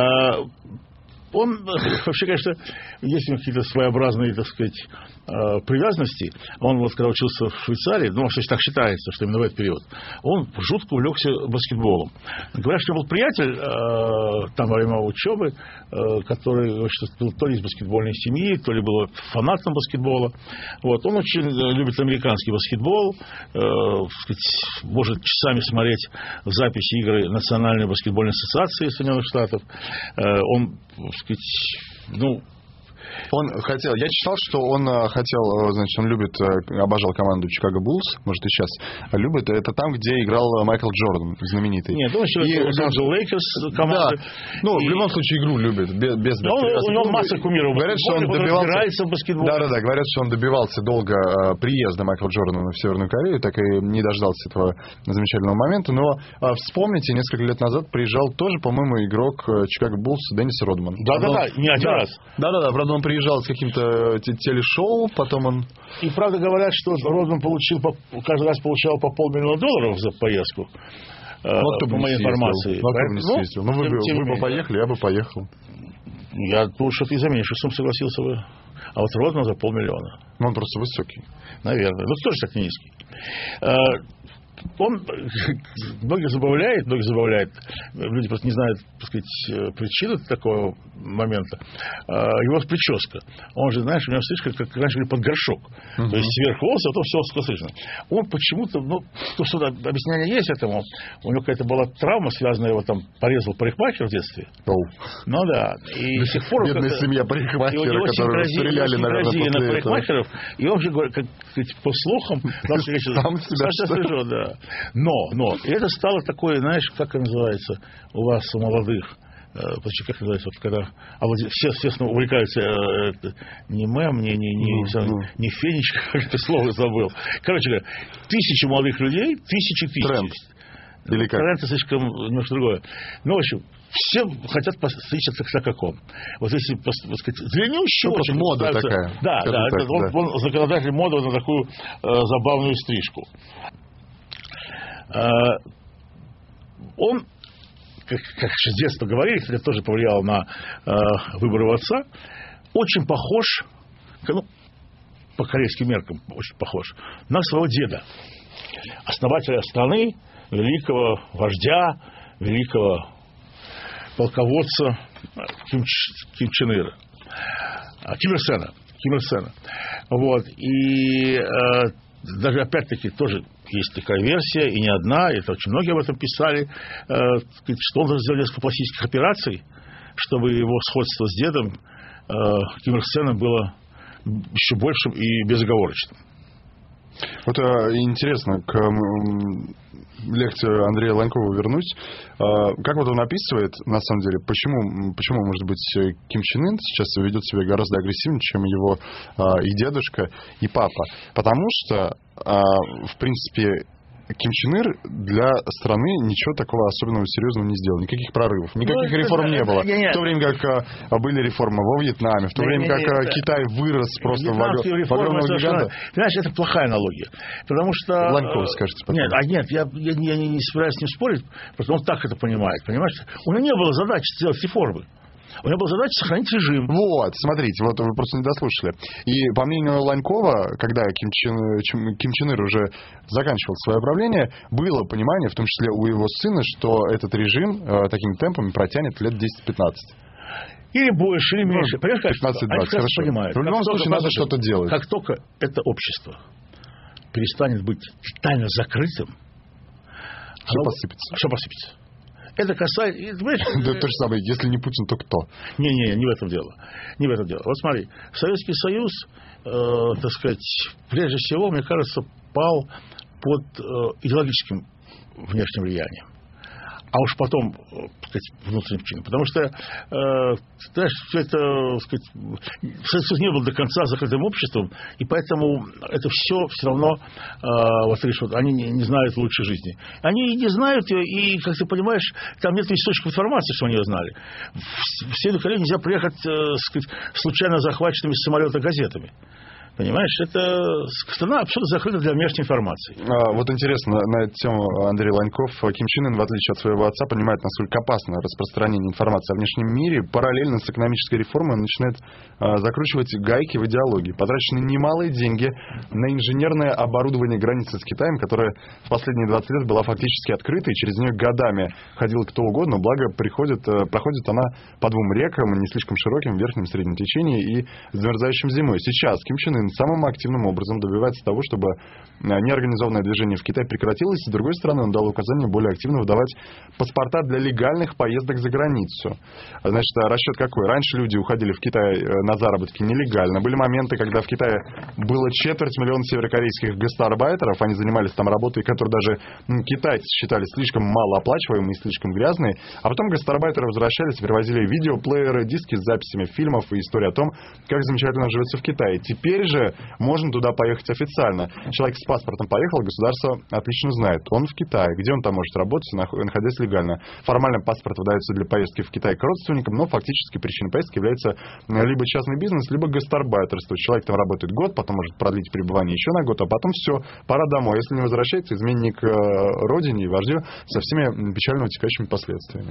Он, вообще, конечно, есть у него какие-то своеобразные, так сказать, привязанности. Он, вот, когда учился в Швейцарии, ну, все так считается, что именно в этот период, он жутко увлекся баскетболом. Говорят, что у него был приятель э, там во время учебы, э, который, значит, был то ли из баскетбольной семьи, то ли был фанатом баскетбола. Вот. Он очень любит американский баскетбол, э, сказать, может часами смотреть записи игры Национальной баскетбольной ассоциации Соединенных Штатов. Э, он, так сказать, ну... Он хотел, я читал, что он хотел, значит, он любит, обожал команду Чикаго Буллс, может и сейчас любит, это там, где играл Майкл Джордан, знаменитый. Нет, он еще Лос-Анджелес Лейкерс команда. Да, ну, и... в любом случае игру любит, без, без но у него масса кумиров. Говорят, что он добивался, в баскетболе. Да, да, да, говорят, что он добивался долго приезда Майкла Джордана в Северную Корею, так и не дождался этого замечательного момента, но вспомните, несколько лет назад приезжал тоже, по-моему, игрок Чикаго Буллс Деннис Родман. Да, да, да, не один раз. Да, да, да, правда, он приезжал с каким-то телешоу, потом он... И правда говорят, что Родман получил, каждый раз получал по полмиллиона долларов за поездку. Ну, кто по моей информации. Ну, кто бы не съездил. Ну, вы, тем, вы бы поехали, я бы поехал. Я думаю, что ты за меньшую сумму согласился бы. А вот Родман за полмиллиона. Ну, он просто высокий. Наверное. Ну, тоже так низкий. Он многих забавляет, многих забавляет. Люди просто не знают, так сказать, причины такого момента. Его прическа. Он же, знаешь, у него стрижка, как раньше говорили, под горшок. Uh-huh. То есть сверху волосы, а то все скосыжено. Он почему-то, ну, то, что объяснение есть этому, у него какая-то была травма, связанная, его там порезал парикмахер в детстве. Oh. Ну да. И до сих пор... Бедная семья парикмахера, которые стреляли, наверное, после на парикмахеров. И он же, как сказать, по слухам, сам себя стрижет, да. Но, но, и это стало такое, знаешь, как это называется у вас, у молодых, э, как называется, вот, когда а вот все, естественно, увлекаются э, э, не мем, не, не, не, mm-hmm. не, не фенечка, как это слово забыл. Короче говоря, тысячи молодых людей, тысячи тысяч. Тренд. Или как? Тренд — это слишком немножко другое. Ну, в общем, все хотят стричься так, как он. Вот если, так сказать, длиннющий, ну, очень мода такая. Да, да, так, это, да. Он, он законодатель моды на такую э, забавную стрижку. Он, как, как с детства говорили, кстати, тоже повлиял на э, выбор его отца, очень похож, ну, по корейским меркам, очень похож на своего деда, основателя страны, великого вождя, великого полководца Ким, Ким Чен Ира, Ким Ир Сена, Ким Ир Сена. Вот, и э, даже опять-таки тоже есть такая версия, и не одна, это очень многие об этом писали, э, что он сделал несколько пластических операций, чтобы его сходство с дедом э, Ким Ир Сена было еще большим и безоговорочным. Вот интересно, к лекции Андрея Ланькова вернусь. Как вот он описывает, на самом деле, почему, почему может быть, Ким Чен Ын сейчас ведет себя гораздо агрессивнее, чем его и дедушка, и папа. Потому что, в принципе, Ким Чен Ир для страны ничего такого особенного серьезного не сделал. Никаких прорывов, никаких ну, реформ это, не было. Не, не. В то время как а, были реформы во Вьетнаме, в то не, время не, как не, Китай это... вырос просто в, в огромного гиганта. Понимаешь, это плохая аналогия. Потому что... Ланькова, скажете, потом. Нет, а нет, я, я, я не, не собираюсь с ним спорить, просто он так это понимает. Понимаешь? У него не было задачи сделать реформы. У него была задача сохранить режим. Вот, смотрите, вот вы просто не дослушали. И по мнению Ланькова, когда Ким Чен, Ким Чен Ир уже заканчивал свое правление, было понимание, в том числе у его сына, что этот режим э, такими темпами протянет лет десять-пятнадцать. Или больше, или меньше. Ну, понимаешь, пятнадцать-двадцать, хорошо. Понимают. В любом случае надо что-то делать. Как только это общество перестанет быть тотально закрытым, все посыпется. Все посыпется. Это касается... Да то же самое, если не Путин, то кто? Не-не, не в этом дело. Не в этом дело. Вот смотри, Советский Союз, э, так сказать, прежде всего, мне кажется, пал под э, идеологическим внешним влиянием. А уж потом, так сказать, внутренним чином. Потому что, э, знаешь, все это, так сказать, Союз не был до конца закрытым обществом, и поэтому это все все равно, э, вот видишь, вот, они не, не знают лучшей жизни. Они не знают ее, и, как ты понимаешь, там нет источников информации, что они ее знали. В, в Северную Корею нельзя приехать, э, сказать, случайно захваченными с самолета газетами. Понимаешь, это страна абсолютно закрыта для внешней информации. А, вот интересно, на эту тему Андрей Ланьков. Ким Чен Ын, в отличие от своего отца, понимает, насколько опасно распространение информации о внешнем мире. Параллельно с экономической реформой он начинает а, закручивать гайки в идеологии. Потрачены немалые деньги на инженерное оборудование границы с Китаем, которая в последние двадцать лет была фактически открыта, и через нее годами ходил кто угодно, благо приходит, проходит она по двум рекам, не слишком широким, в верхнем и среднем течении, и замерзающим зимой. Сейчас Ким Чен Ын самым активным образом добивается того, чтобы неорганизованное движение в Китай прекратилось. С другой стороны, он дал указание более активно выдавать паспорта для легальных поездок за границу. Значит, расчет какой? Раньше люди уходили в Китай на заработки нелегально. Были моменты, когда в Китае было четверть миллиона северокорейских гастарбайтеров. Они занимались там работой, которые даже ну, китайцы считали слишком малооплачиваемой и слишком грязной. А потом гастарбайтеры возвращались, привозили видеоплееры, диски с записями фильмов и истории о том, как замечательно живется в Китае. Теперь же можно туда поехать официально. Человек с паспортом поехал, государство отлично знает. Он в Китае. Где он там может работать, находясь легально? Формально паспорт выдается для поездки в Китай к родственникам, но фактически причиной поездки является либо частный бизнес, либо гастарбайтерство. Человек там работает год, потом может продлить пребывание еще на год, а потом все, пора домой. Если не возвращается, изменник родине и вождю со всеми печально вытекающими последствиями.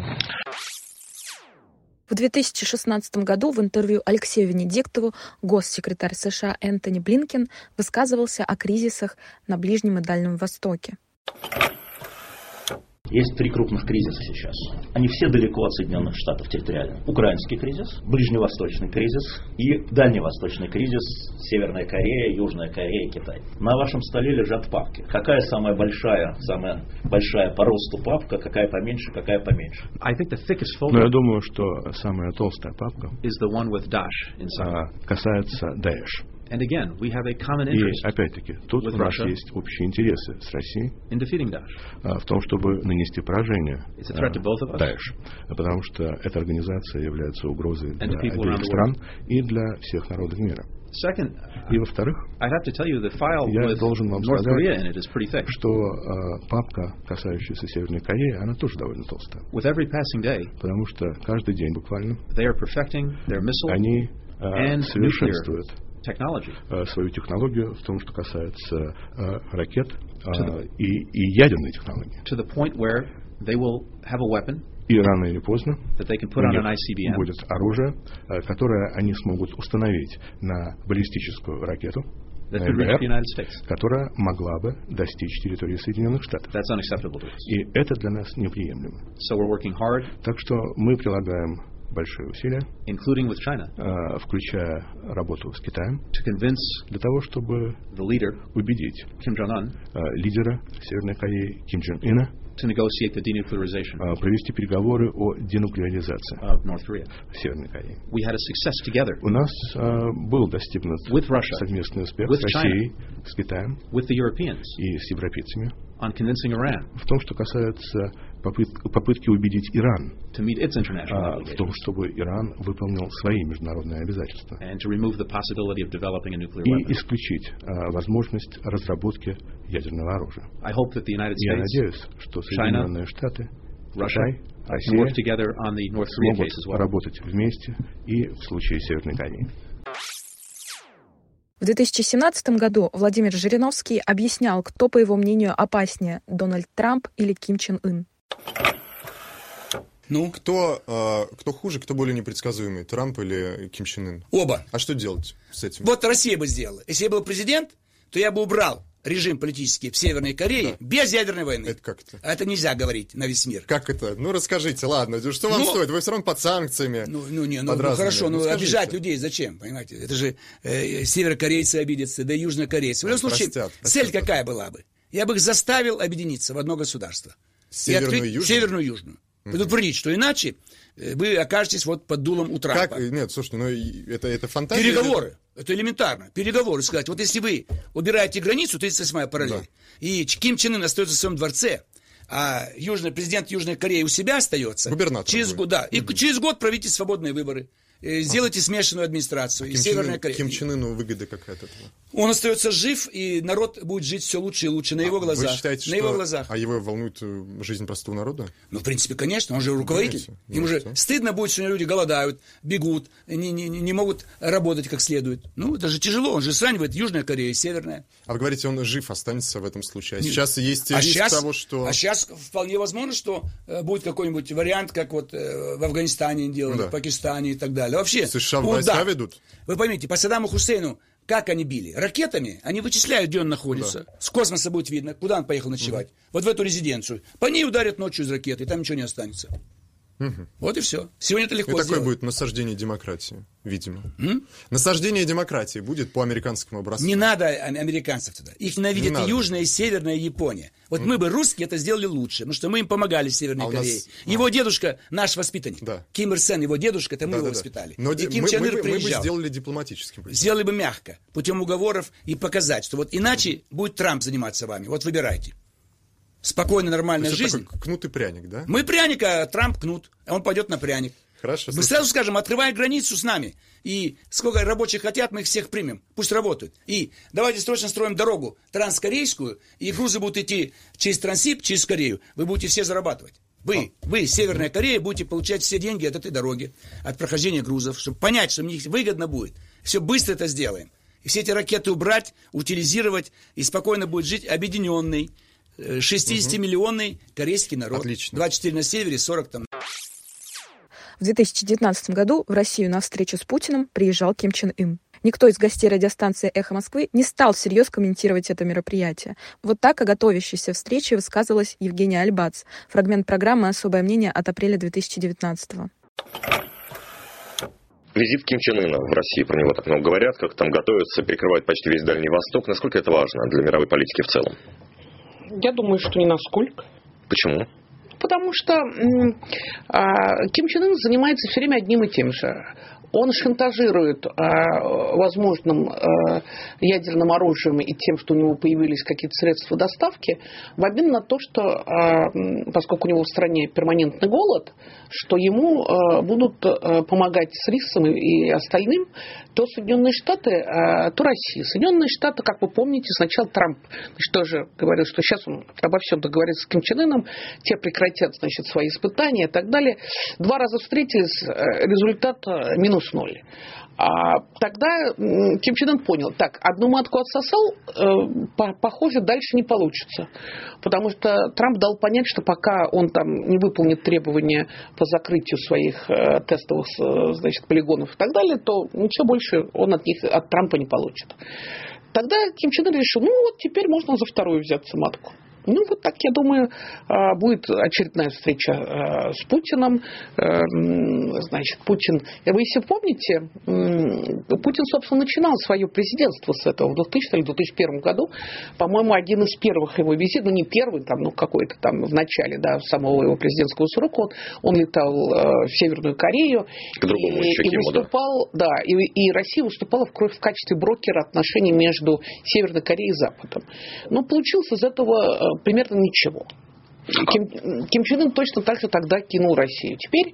В две тысячи шестнадцатом году в интервью Алексею Венедиктову госсекретарь США Энтони Блинкен высказывался о кризисах на Ближнем и Дальнем Востоке. Есть три крупных кризиса сейчас. Они все далеко от Соединенных Штатов территориально. Украинский кризис, ближневосточный кризис и дальневосточный кризис Северная Корея, Южная Корея и Китай. На вашем столе лежат папки. Какая самая большая, самая большая по росту папка, какая поменьше, какая поменьше? Но я думаю, что самая толстая папка касается Даэш. And again, we have a common И interest опять-таки, тут у нас Russia есть общие интересы с Россией in defeating Daesh. в том, чтобы нанести поражение Даэш, потому что эта организация является угрозой And для обеих стран и для всех народов мира. Second, и во-вторых, I'd have to tell you the file я with должен вам North Korea in сказать, it is pretty thick. что э, папка, касающаяся Северной Кореи, она тоже довольно толстая. With every passing day, потому что каждый день буквально they are perfecting their missile они э, and совершенствуют technology. свою технологию в том, что касается э, ракет э, the, и, и ядерной технологии. To the point where they will have a weapon и рано или поздно that they can put у on них an I C B M. будет оружие, э, которое они смогут установить на баллистическую ракету, That could reach the United States. которая могла бы достичь территории Соединенных Штатов. That's unacceptable to us. И это для нас неприемлемо. So we're working hard, так что мы прилагаем большие усилия, including with China, uh, включая работу с Китаем, to convince для того, чтобы the leader, убедить Kim Jong-un, uh, лидера Северной Кореи Ким Чен Ына to negotiate the denuclearization uh, провести переговоры о денуклеаризации of North Korea. Северной Кореи. We had a success together. У нас uh, был достигнут with Russia, совместный успех with с Россией, с Китаем with the Europeans, и с европейцами on convincing Iran в том, что касается попыт, попытки убедить Иран to meet its international uh, в том, чтобы Иран выполнил свои международные обязательства and to remove the possibility of developing a nuclear и weapon. исключить uh, возможность разработки ядерного оружия. I hope that the United Я States, надеюсь, что Соединенные Штаты, Russia, Китай, can work together on the North Korea смогут case as well. работать вместе и в случае Северной Кореи. В две тысячи семнадцатом году Владимир Жириновский объяснял, кто, по его мнению, опаснее – Дональд Трамп или Ким Чен Ын. Ну? Кто, э, кто хуже, кто более непредсказуемый, Трамп или Ким Чен Ын? Оба. А что делать с этим? Вот Россия бы сделала. Если я был президент, то я бы убрал режим политический в Северной Корее да. без ядерной войны. Это как это? А это нельзя говорить на весь мир. Как это? Ну, расскажите, ладно. Что вам ну, стоит? Вы все равно под санкциями. Ну, ну, не, ну, ну хорошо, ну, обижать людей зачем? Понимаете? Это же э, северокорейцы обидятся, да и южнокорейцы. В любом случае, простят, простят. Цель какая была бы? Я бы их заставил объединиться в одно государство. Северную и южную? Северную и южную. Предупредить, что иначе вы окажетесь вот под дулом у Трампа. Как? Нет, слушайте, ну это, это фантазия. Переговоры. Это элементарно. Переговоры. Сказать, вот если вы убираете границу, тридцать восьмая параллель, да. и Ким Чен Ын остается в своем дворце, а южный, президент Южной Кореи у себя остается. Губернатор. Через год, да. И mm-hmm. через год проведите свободные выборы. Сделайте ага. смешанную администрацию. А и Северная Корея. Ким Чен Ыну выгода какая от этого? Он остается жив, и народ будет жить все лучше и лучше на его глазах. Вы считаете, на что... его глазах. А его волнует жизнь простого народа? Ну, в принципе, конечно, он же руководитель. Им уже стыдно будет, что люди голодают, бегут, не, не, не могут работать как следует. Ну, это же тяжело, он же сравнивает Южная Корея и Северная. А вы говорите, он жив останется в этом случае. А Нет. сейчас есть а риск сейчас, того, что... А сейчас вполне возможно, что будет какой-нибудь вариант, как вот в Афганистане делали, да. в Пакистане и так далее. Вообще... США войска ведут? Вы поймите, по Саддаму Хусейну как они били? Ракетами. Они вычисляют, где он находится. Да. С космоса будет видно, куда он поехал ночевать. Угу. Вот в эту резиденцию. По ней ударят ночью из ракеты, и там ничего не останется. Угу. Вот и все. Сегодня это легко и сделать. такое будет насаждение демократии, видимо. М? Насаждение демократии будет по американскому образцу. Не надо американцев туда. Их ненавидят и Южная, и Северная, и Япония. Вот м? мы бы, русские, это сделали лучше, потому что мы им помогали в Северной а Корее. Нас... Его а. дедушка наш воспитанник. Да. Ким Ир Сен, его дедушка, это мы да, его да, воспитали. Но и де... Ким мы, Чен Ир мы, приезжал. Мы бы сделали дипломатическим. Президентом. Сделали бы мягко, путем уговоров и показать, что вот иначе mm. будет Трамп заниматься вами. Вот выбирайте. Спокойная, нормальная жизнь. Такой кнут и пряник, да? Мы пряник, а Трамп кнут. А он пойдет на пряник. Хорошо. Мы сразу скажем, открывай границу с нами. И сколько рабочих хотят, мы их всех примем. Пусть работают. И давайте срочно строим дорогу транскорейскую, и грузы будут идти через Транссиб, через Корею. Вы будете все зарабатывать. Вы, вы, Северная Корея, будете получать все деньги от этой дороги, от прохождения грузов, чтобы понять, что мне выгодно будет. Все быстро это сделаем. И все эти ракеты убрать, утилизировать, и спокойно будет жить объединенный, шестидесятимиллионный корейский народ. Отлично. двадцать четыре на севере, сорок там. В две тысячи девятнадцатом году в Россию на встречу с Путиным приезжал Ким Чен Ын. Никто из гостей радиостанции «Эхо Москвы» не стал всерьез комментировать это мероприятие. Вот так о готовящейся встрече высказывалась Евгения Альбац. Фрагмент программы «Особое мнение» от апреля две тысячи девятнадцатого. Визит Ким Чен Ына в России, про него так много говорят, как там готовятся, перекрывают почти весь Дальний Восток. Насколько это важно для мировой политики в целом? Я думаю, что не насколько. Почему? Потому что э, Ким Чен Ын занимается все время одним и тем же. Он шантажирует э, возможным э, ядерным оружием и тем, что у него появились какие-то средства доставки, в обмен на то, что, э, поскольку у него в стране перманентный голод, что ему э, будут э, помогать с рисом и остальным, то Соединенные Штаты, э, то Россия. Соединенные Штаты, как вы помните, сначала Трамп значит, тоже говорил, что сейчас он обо всем договорится с Ким Чен Ыном, те прекратят значит, свои испытания и так далее. Два раза встретились, результат минус ноль. А тогда Ким Чен Ын понял, так, одну матку отсосал, э, по, похоже, дальше не получится. Потому что Трамп дал понять, что пока он там не выполнит требования по закрытию своих э, тестовых значит, полигонов и так далее, то ничего больше он от них, от Трампа не получит. Тогда Ким Чен Ын решил, ну вот теперь можно за вторую взяться матку. Ну, вот так, я думаю, будет очередная встреча с Путиным. Значит, Путин... Вы если помните, Путин, собственно, начинал свое президентство с этого в двухтысячном или две тысячи первом году. По-моему, один из первых его визитов, ну, не первый, там, ну, какой-то там в начале, да, самого его президентского срока, он, он летал в Северную Корею. К другому и, еще и выступал, да, да и, и Россия выступала в, в качестве брокера отношений между Северной Кореей и Западом. Но получилось из этого примерно ничего. Ким, Ким Чен Ын точно так же тогда кинул Россию. Теперь,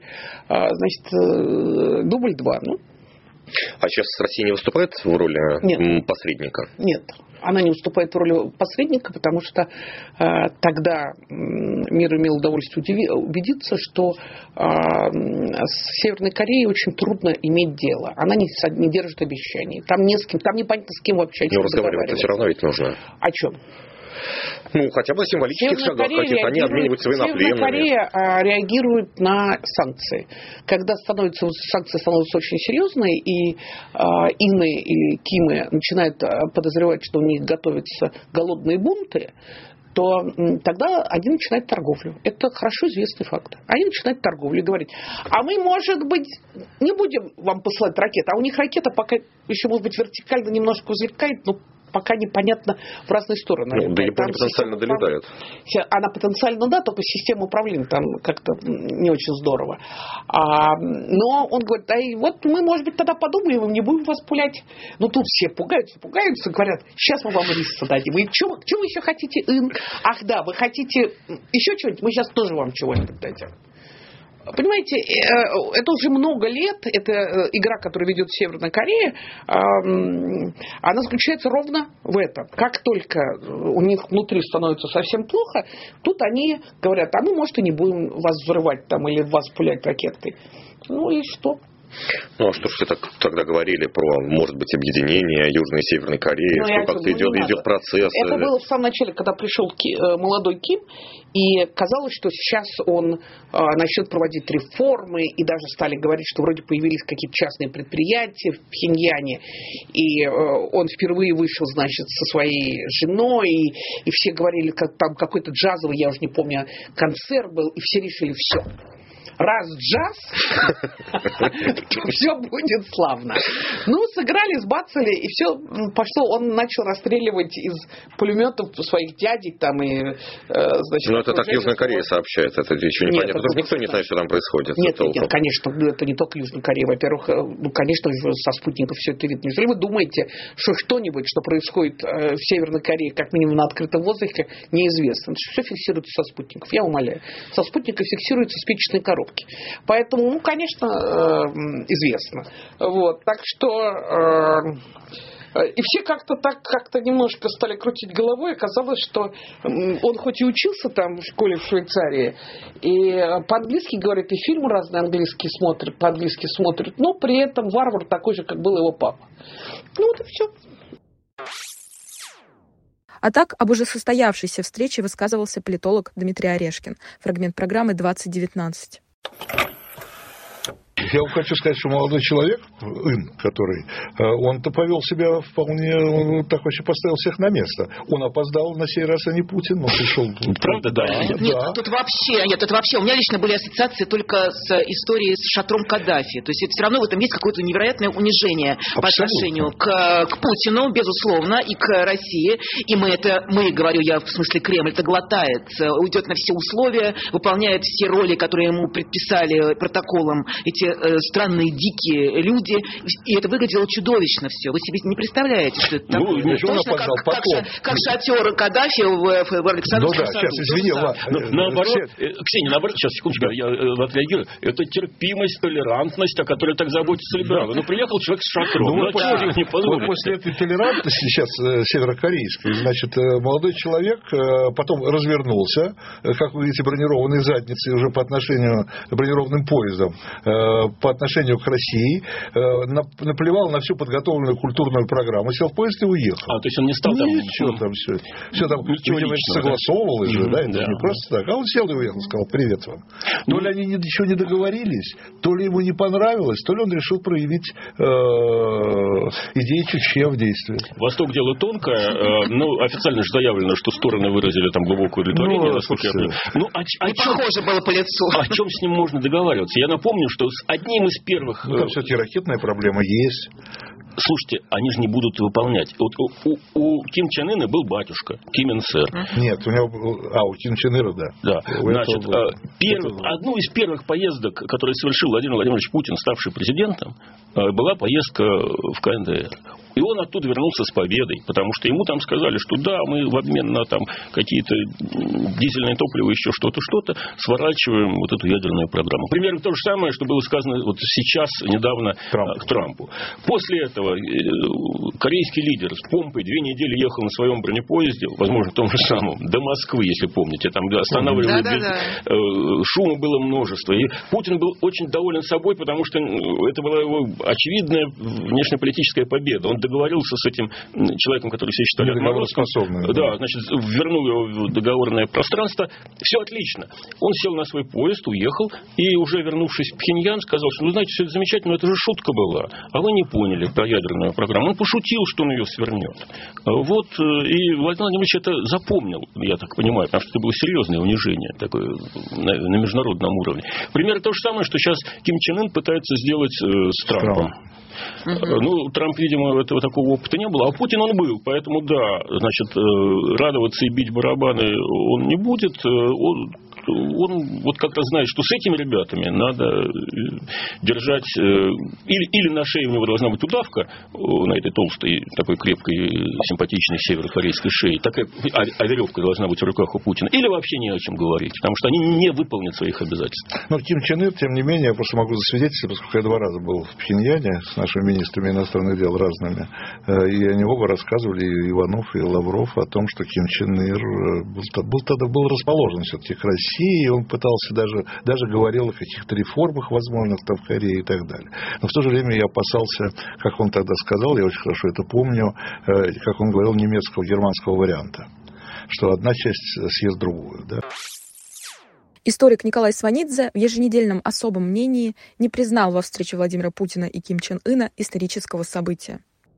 значит, дубль два. Ну. А сейчас Россия не выступает в роли Нет. посредника? Нет. Она не выступает в роли посредника, потому что э, тогда мир имел удовольствие удиви- убедиться, что э, с Северной Кореей очень трудно иметь дело. Она не, не держит обещаний. Там не с кем, там непонятно с кем вообще. Но разговаривать все равно ведь нужно. О чем? Ну, хотя бы о символических шагах каких-то. Они обмениваются военнопленными. Северная Корея а, реагирует на санкции. Когда становятся, санкции становятся очень серьезные, и а, Ины и Кимы начинают подозревать, что у них готовятся голодные бунты, то тогда они начинают торговлю. Это хорошо известный факт. Они начинают торговлю и говорить, а мы, может быть, не будем вам посылать ракеты, а у них ракета пока еще, может быть, вертикально немножко взлетает, но пока непонятно в разные стороны. Ну, до Японии потенциально долетает. Она потенциально, да, только система управления там как-то не очень здорово. А, но он говорит, да и вот мы, может быть, тогда подумаем, не будем вас пулять. Ну, тут все пугаются, пугаются, говорят, сейчас мы вам рис дадим. И что вы еще хотите, Ин? Ах, да, вы хотите еще чего-нибудь? Мы сейчас тоже вам чего-нибудь дадим. Понимаете, это уже много лет, это игра, которую ведет Северная Корея, она заключается ровно в этом. Как только у них внутри становится совсем плохо, тут они говорят, а мы, может, и не будем вас взрывать там или вас пулять ракеткой. Ну и что? Ну, а что же все так, тогда говорили про, может быть, объединение Южной и Северной Кореи, ну, что как-то идет, идет процесс. Это было в самом начале, когда пришел Ки, молодой Ким, и казалось, что сейчас он а, начнет проводить реформы, и даже стали говорить, что вроде появились какие-то частные предприятия в Пхеньяне, и а, он впервые вышел, значит, со своей женой, и, и все говорили, как там какой-то джазовый, я уже не помню, концерт был, и все решили, все. Раз джаз, то все будет славно. Ну, сыграли, сбацали, и все пошло. Он начал расстреливать из пулеметов своих дядей там и, значит... Ну, это так Южная Корея сообщает, это еще непонятно. Потому что никто не знает, что там происходит. Нет, нет, конечно, это не только Южная Корея. Во-первых, ну, конечно, со спутников все это видно. Неужели вы думаете, что что-нибудь, что происходит в Северной Корее, как минимум на открытом воздухе, неизвестно? Все фиксируется со спутников, я умоляю. Со спутников фиксируются спичечные коробки. Поэтому, ну, конечно, известно. Вот. Так что и все как-то так как-то немножко стали крутить головой. Оказалось, что он хоть и учился там в школе в Швейцарии, и по-английски говорит, и фильмы разные английские смотрит, по-английски смотрит, но при этом варвар такой же, как был его папа. Ну вот и все. А так об уже состоявшейся встрече высказывался политолог Дмитрий Орешкин. Фрагмент программы двадцать девятнадцать. Я вам хочу сказать, что молодой человек, Ин, который, он-то повел себя вполне, так вообще поставил всех на место. Он опоздал на сей раз, а не Путин, он пришел. Правда, да? Нет, да. Тут вообще, нет, тут вообще, у меня лично были ассоциации только с историей с шатром Каддафи. То есть это все равно в этом есть какое-то невероятное унижение Абсолютно. По отношению к, к Путину, безусловно, и к России. И мы это, мы, говорю я, в смысле Кремль, это глотает, уйдет на все условия, выполняет все роли, которые ему предписали протоколом эти странные, дикие люди, и это выглядело чудовищно все. Вы себе не представляете, что это ну, такое. Точно как, как, как шатер Каддафи в, в Александровском ну, да, сейчас, извини, ладно. Ну, наоборот, Ксения, наоборот, сейчас, секундочку, я отреагирую. Это терпимость, толерантность, о которой так заботятся либералы. Ну, приехал человек с шатром. Ну, ну да. не вот после этой толерантности сейчас северокорейской, значит, молодой человек потом развернулся, как вы видите, бронированной задницей уже по отношению к бронированным поездам, по отношению к России, наплевал на всю подготовленную культурную программу, сел в поезд и уехал. А, то есть он не стал там... Ничего там все. Все там, видимо, согласовывалось же, да, это не просто так. А он сел и уехал, сказал: привет вам. То ли они ничего не договорились, то ли ему не понравилось, то ли он решил проявить идеи Чучхе в действии. Восток дело тонкое, но официально же заявлено, что стороны выразили там глубокое удовлетворение, ну, насколько я понимаю. Ну, о, о не чем, похоже было по лицу. О чем с ним можно договариваться? Я напомню, что с одним из первых... Ну, там все-таки ракетная проблема есть. Слушайте, они же не будут выполнять. Вот у, у, у Ким Чен Ына был батюшка, Ким Ин Сэр. Нет, у него был... А, у Ким Чен Ына, да. Да. У Значит, был... перв... одну из первых поездок, которые совершил Владимир Владимирович Путин, ставший президентом, была поездка в ка эн дэ эр. И он оттуда вернулся с победой, потому что ему там сказали, что да, мы в обмен на там какие-то дизельное топливо, еще что-то, что-то, сворачиваем вот эту ядерную программу. Примерно то же самое, что было сказано вот сейчас, недавно Трамп. к Трампу. После этого корейский лидер с помпой две недели ехал на своем бронепоезде, возможно, том же самом, до Москвы, если помните. Там останавливали, да, без... да, да. шума было множество. И Путин был очень доволен собой, потому что это была его очевидная внешнеполитическая победа. Он договорился с этим человеком, который все считали отморозком. Да, значит, вернул его в договорное пространство. Все отлично. Он сел на свой поезд, уехал, и уже вернувшись в Пхеньян, сказал, что, ну, знаете, все это замечательно, но это же шутка была. А вы не поняли про ядерную программу. Он пошутил, что он ее свернет. Вот, и Владимир Владимирович это запомнил, я так понимаю, потому что это было серьезное унижение такое на, на международном уровне. Примерно то же самое, что сейчас Ким Чен Ын пытается сделать э, с Трампом. Uh-huh. Ну, Трамп, видимо, этого такого опыта не было. А Путин он был. Поэтому, да, значит, радоваться и бить барабаны он не будет. Он, он вот как-то знает, что с этими ребятами надо держать... Или, или на шее у него должна быть удавка на этой толстой, такой крепкой, симпатичной северокорейской шее. Такая, а, а веревка должна быть в руках у Путина. Или вообще не о чем говорить. Потому что они не выполнят своих обязательств. Но Ким Чен Ын, тем не менее, я просто могу засвидетельствовать, поскольку я два раза был в Пхеньяне с нашими министрами иностранных дел разными, и они оба рассказывали, и Иванов, и Лавров, о том, что Ким Чен Ир был, был, тогда был расположен все-таки к России, он пытался даже, даже говорил о каких-то реформах возможных там в Корее и так далее. Но в то же время я опасался, как он тогда сказал, я очень хорошо это помню, как он говорил, немецкого, германского варианта, что одна часть съест другую, да. Историк Николай Сванидзе в еженедельном особом мнении не признал во встрече Владимира Путина и Ким Чен Ына исторического события.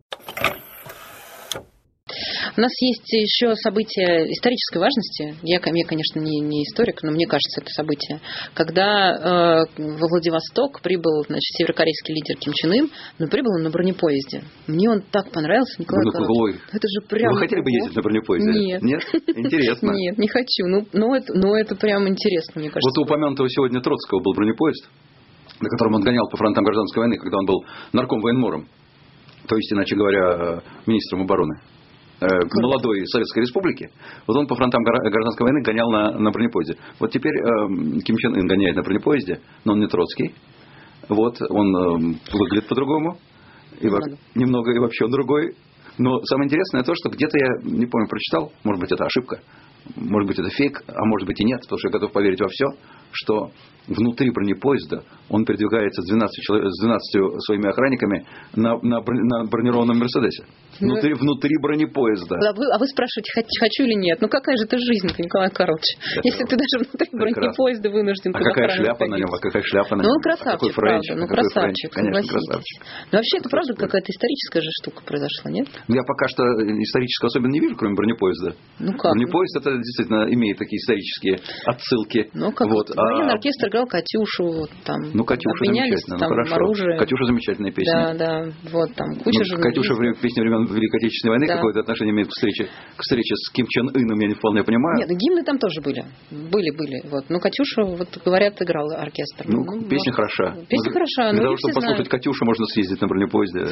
У нас есть еще событие исторической важности. Я, я конечно, не, не историк, но мне кажется, это событие. Когда э, во Владивосток прибыл, значит, северокорейский лидер Ким Чен Ын, но прибыл он на бронепоезде. Мне он так понравился, Николай Карлович. Это же прям... Вы хотели бы ездить на бронепоезде? Нет. Нет? Интересно. Нет, не хочу. Ну, но это, но это прям интересно, мне кажется. Вот у упомянутого сегодня Троцкого был бронепоезд, на котором он гонял по фронтам гражданской войны, когда он был нарком-военмором, то есть, иначе говоря, министром обороны молодой Советской Республики. Вот он по фронтам гражданской войны гонял на, на бронепоезде. Вот теперь э, Ким Чен Ын гоняет на бронепоезде, но он не Троцкий. Вот, он э, выглядит по-другому. И во, немного и вообще он другой. Но самое интересное то, что где-то я, не помню, прочитал, может быть, это ошибка, может быть, это фейк, а может быть и нет, потому что я готов поверить во все, что внутри бронепоезда он передвигается с двенадцатью, человек, с двенадцатью своими охранниками на, на, на бронированном Мерседесе. Внутри, ну, внутри бронепоезда. А вы, а вы спрашиваете, хочу или нет? Ну какая же это жизнь, Николай Карлович? Это если ты даже внутри бронепоезда вынужден. А какая шляпа на нем? А какая шляпа на нем? Ну он красавчик, правда. Ну красавчик, конечно, красавчик. Но вообще это правда какая-то историческая же штука произошла, нет? Я пока что исторического особенно не вижу, кроме бронепоезда. Ну как? Бронепоезд это действительно имеет такие исторические отсылки. Ну как? Вот. Военный а... оркестр играл Катюшу, там, ну, Катюша замечательно, там, ну, оружие. Катюша замечательная песня. Да, да, вот там куча ну, же... Катюша в песне времен Великой Отечественной войны да. какое-то отношение имеет к встрече, к встрече с Ким Чен Ыном, я не вполне понимаю. Нет, гимны там тоже были, были, были, вот. Но Катюша, вот говорят, играл оркестр. Ну, ну песня вот. Хороша. Песня ну, хороша, для но того, чтобы послушать знают. Катюшу, можно съездить на бронепоезде.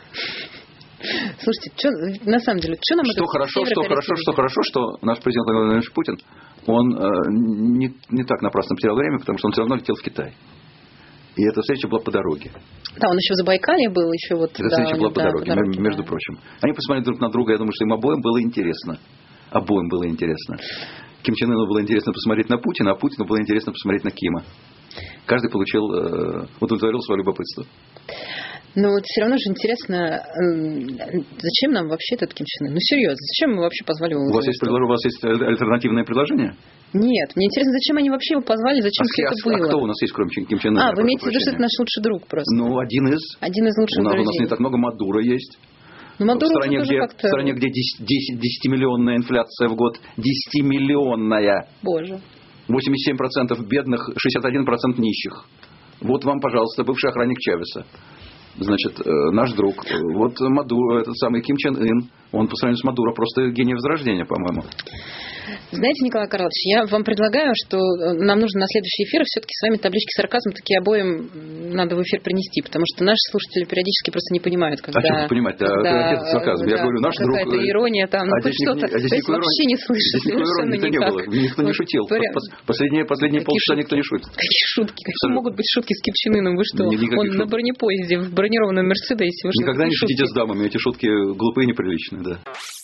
Слушайте, что, на самом деле, что нам что это хорошо, что хорошо, что хорошо, что наш президент Владимир Владимирович Путин, он э, не, не так напрасно потерял время, потому что он все равно летел в Китай. И эта встреча была по дороге. Да, он еще в Забайкалье был, еще вот... Эта да, встреча была да, по дороге, по дороге между да. прочим. Они посмотрели друг на друга, я думаю, что им обоим было интересно. Обоим было интересно. Ким Чен Ыну было интересно посмотреть на Путина, а Путину было интересно посмотреть на Кима. каждый получил, удовлетворил свое любопытство. Но вот все равно же интересно, зачем нам вообще этот Ким Чен Ын? Ну, серьезно, зачем мы вообще позвали его? У вас есть, у вас есть альтернативное предложение? Нет, мне интересно, зачем они вообще его позвали, зачем а, все а, это было? А кто у нас есть, кроме Ким Чен Ына? А, вы имеете в виду, что это наш лучший друг просто? Ну, один из. Один из лучших у нас, друзей. У нас не так много, Мадуро есть. Ну, Мадуро в, стране, где, как-то... в стране, где десятимиллионная инфляция в год. десятимиллионная. Боже. восемьдесят семь процентов бедных, шестьдесят один процент нищих. Вот вам, пожалуйста, бывший охранник Чавеса. Значит, наш друг. Вот Мадуро, этот самый Ким Чен Ын, он по сравнению с Мадуро просто гений возрождения, по-моему. Знаете, Николай Карлович, я вам предлагаю, что нам нужно на следующий эфир все-таки с вами таблички сарказма такие обоим надо в эфир принести, потому что наши слушатели периодически просто не понимают, когда... А что вы понимаете? Когда, а, сарказм? Да, Я говорю, наш друг... какая-то ирония там, ну а хоть что-то. А здесь То есть вообще не слышно, совершенно никто никак. Не было. Никто не шутил. Прям... Последние, последние полчаса шутки? никто не шутит. Какие шутки? Какие могут быть шутки с Ким Чен Ыном? Вы что? Никаких Он шуток. на бронепоезде, в бронированном Мерседесе. Вы Никогда не шутки? шутите с дамами. Эти шутки глупые и неприличные, да.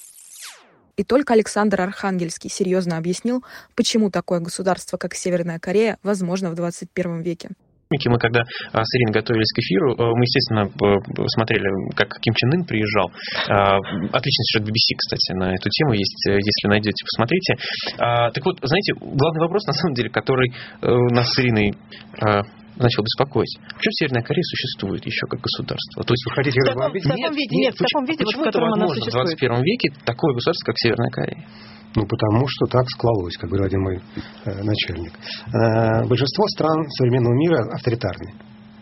И только Александр Архангельский серьезно объяснил, почему такое государство, как Северная Корея, возможно в двадцать первом веке. Мы когда с Ириной готовились к эфиру, мы, естественно, смотрели, как Ким Чен Ын приезжал. Отличный сюжет би би си, кстати, на эту тему есть. Если найдете, посмотрите. Так вот, знаете, главный вопрос, на самом деле, который нас с Ириной начал беспокоить. Почему Северная Корея существует еще как государство? То есть вы хотите в таком, в таком виде, нет, нет, в таком виде, почему в котором это она возможно существует? в двадцать первом веке такое государство, как Северная Корея? Ну, потому что так склалось, как говорил один мой э, начальник. Э, большинство стран современного мира авторитарны.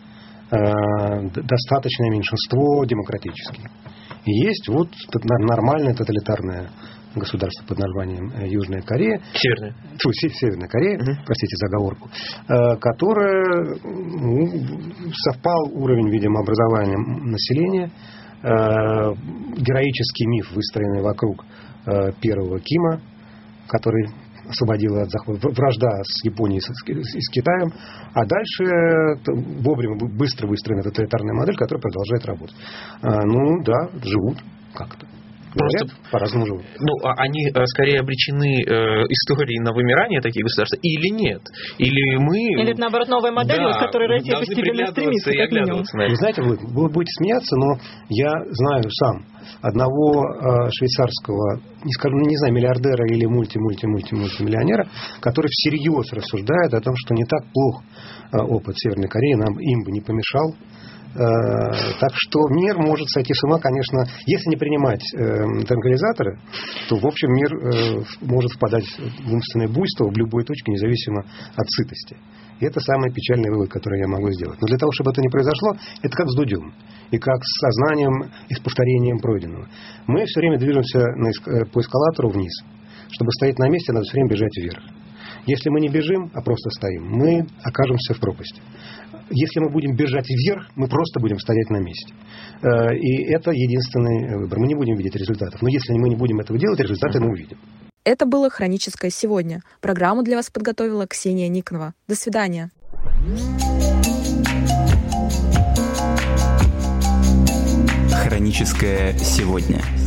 Э, достаточное меньшинство демократические. И есть вот нормальное тоталитарное государство под названием Южная Корея. Северная. Фу, Северная Корея, угу. Простите за оговорку. Э, которая ну, совпал уровень, видимо, образования населения. Э, героический миф, выстроенный вокруг первого Кима, который освободил от захвата, вражда с Японией и с Китаем, а дальше вовремя быстро выстроена тоталитарная модель, которая продолжает работать. Ну да, живут как-то. Просто по-разному живут. Ну, они скорее обречены э, историей на вымирание, такие государства, или нет? Или мы... Или это, наоборот, новая модель, да, к которой Россия постепенно стремится, как минимум. Вы знаете, вы, вы будете смеяться, но я знаю сам одного э, швейцарского, не скажу, не знаю, миллиардера или мульти-мульти-мульти-мультимиллионера, который всерьез рассуждает о том, что не так плох э, опыт Северной Кореи, нам им бы не помешал. Так что мир может сойти с ума, конечно, если не принимать э, транквилизаторы, то, в общем, мир э, может впадать в умственное буйство в любой точке, независимо от сытости. И это самый печальный вывод, который я могу сделать. Но для того, чтобы это не произошло, это как с дудем. И как с сознанием и с повторением пройденного. Мы все время движемся на, по эскалатору вниз. Чтобы стоять на месте, надо все время бежать вверх. Если мы не бежим, а просто стоим, мы окажемся в пропасти. Если мы будем бежать вверх, мы просто будем стоять на месте. И это единственный выбор. Мы не будем видеть результатов. Но если мы не будем этого делать, результаты мы увидим. Это было «Хроническое сегодня». Программу для вас подготовила Ксения Никонова. До свидания. «Хроническое сегодня».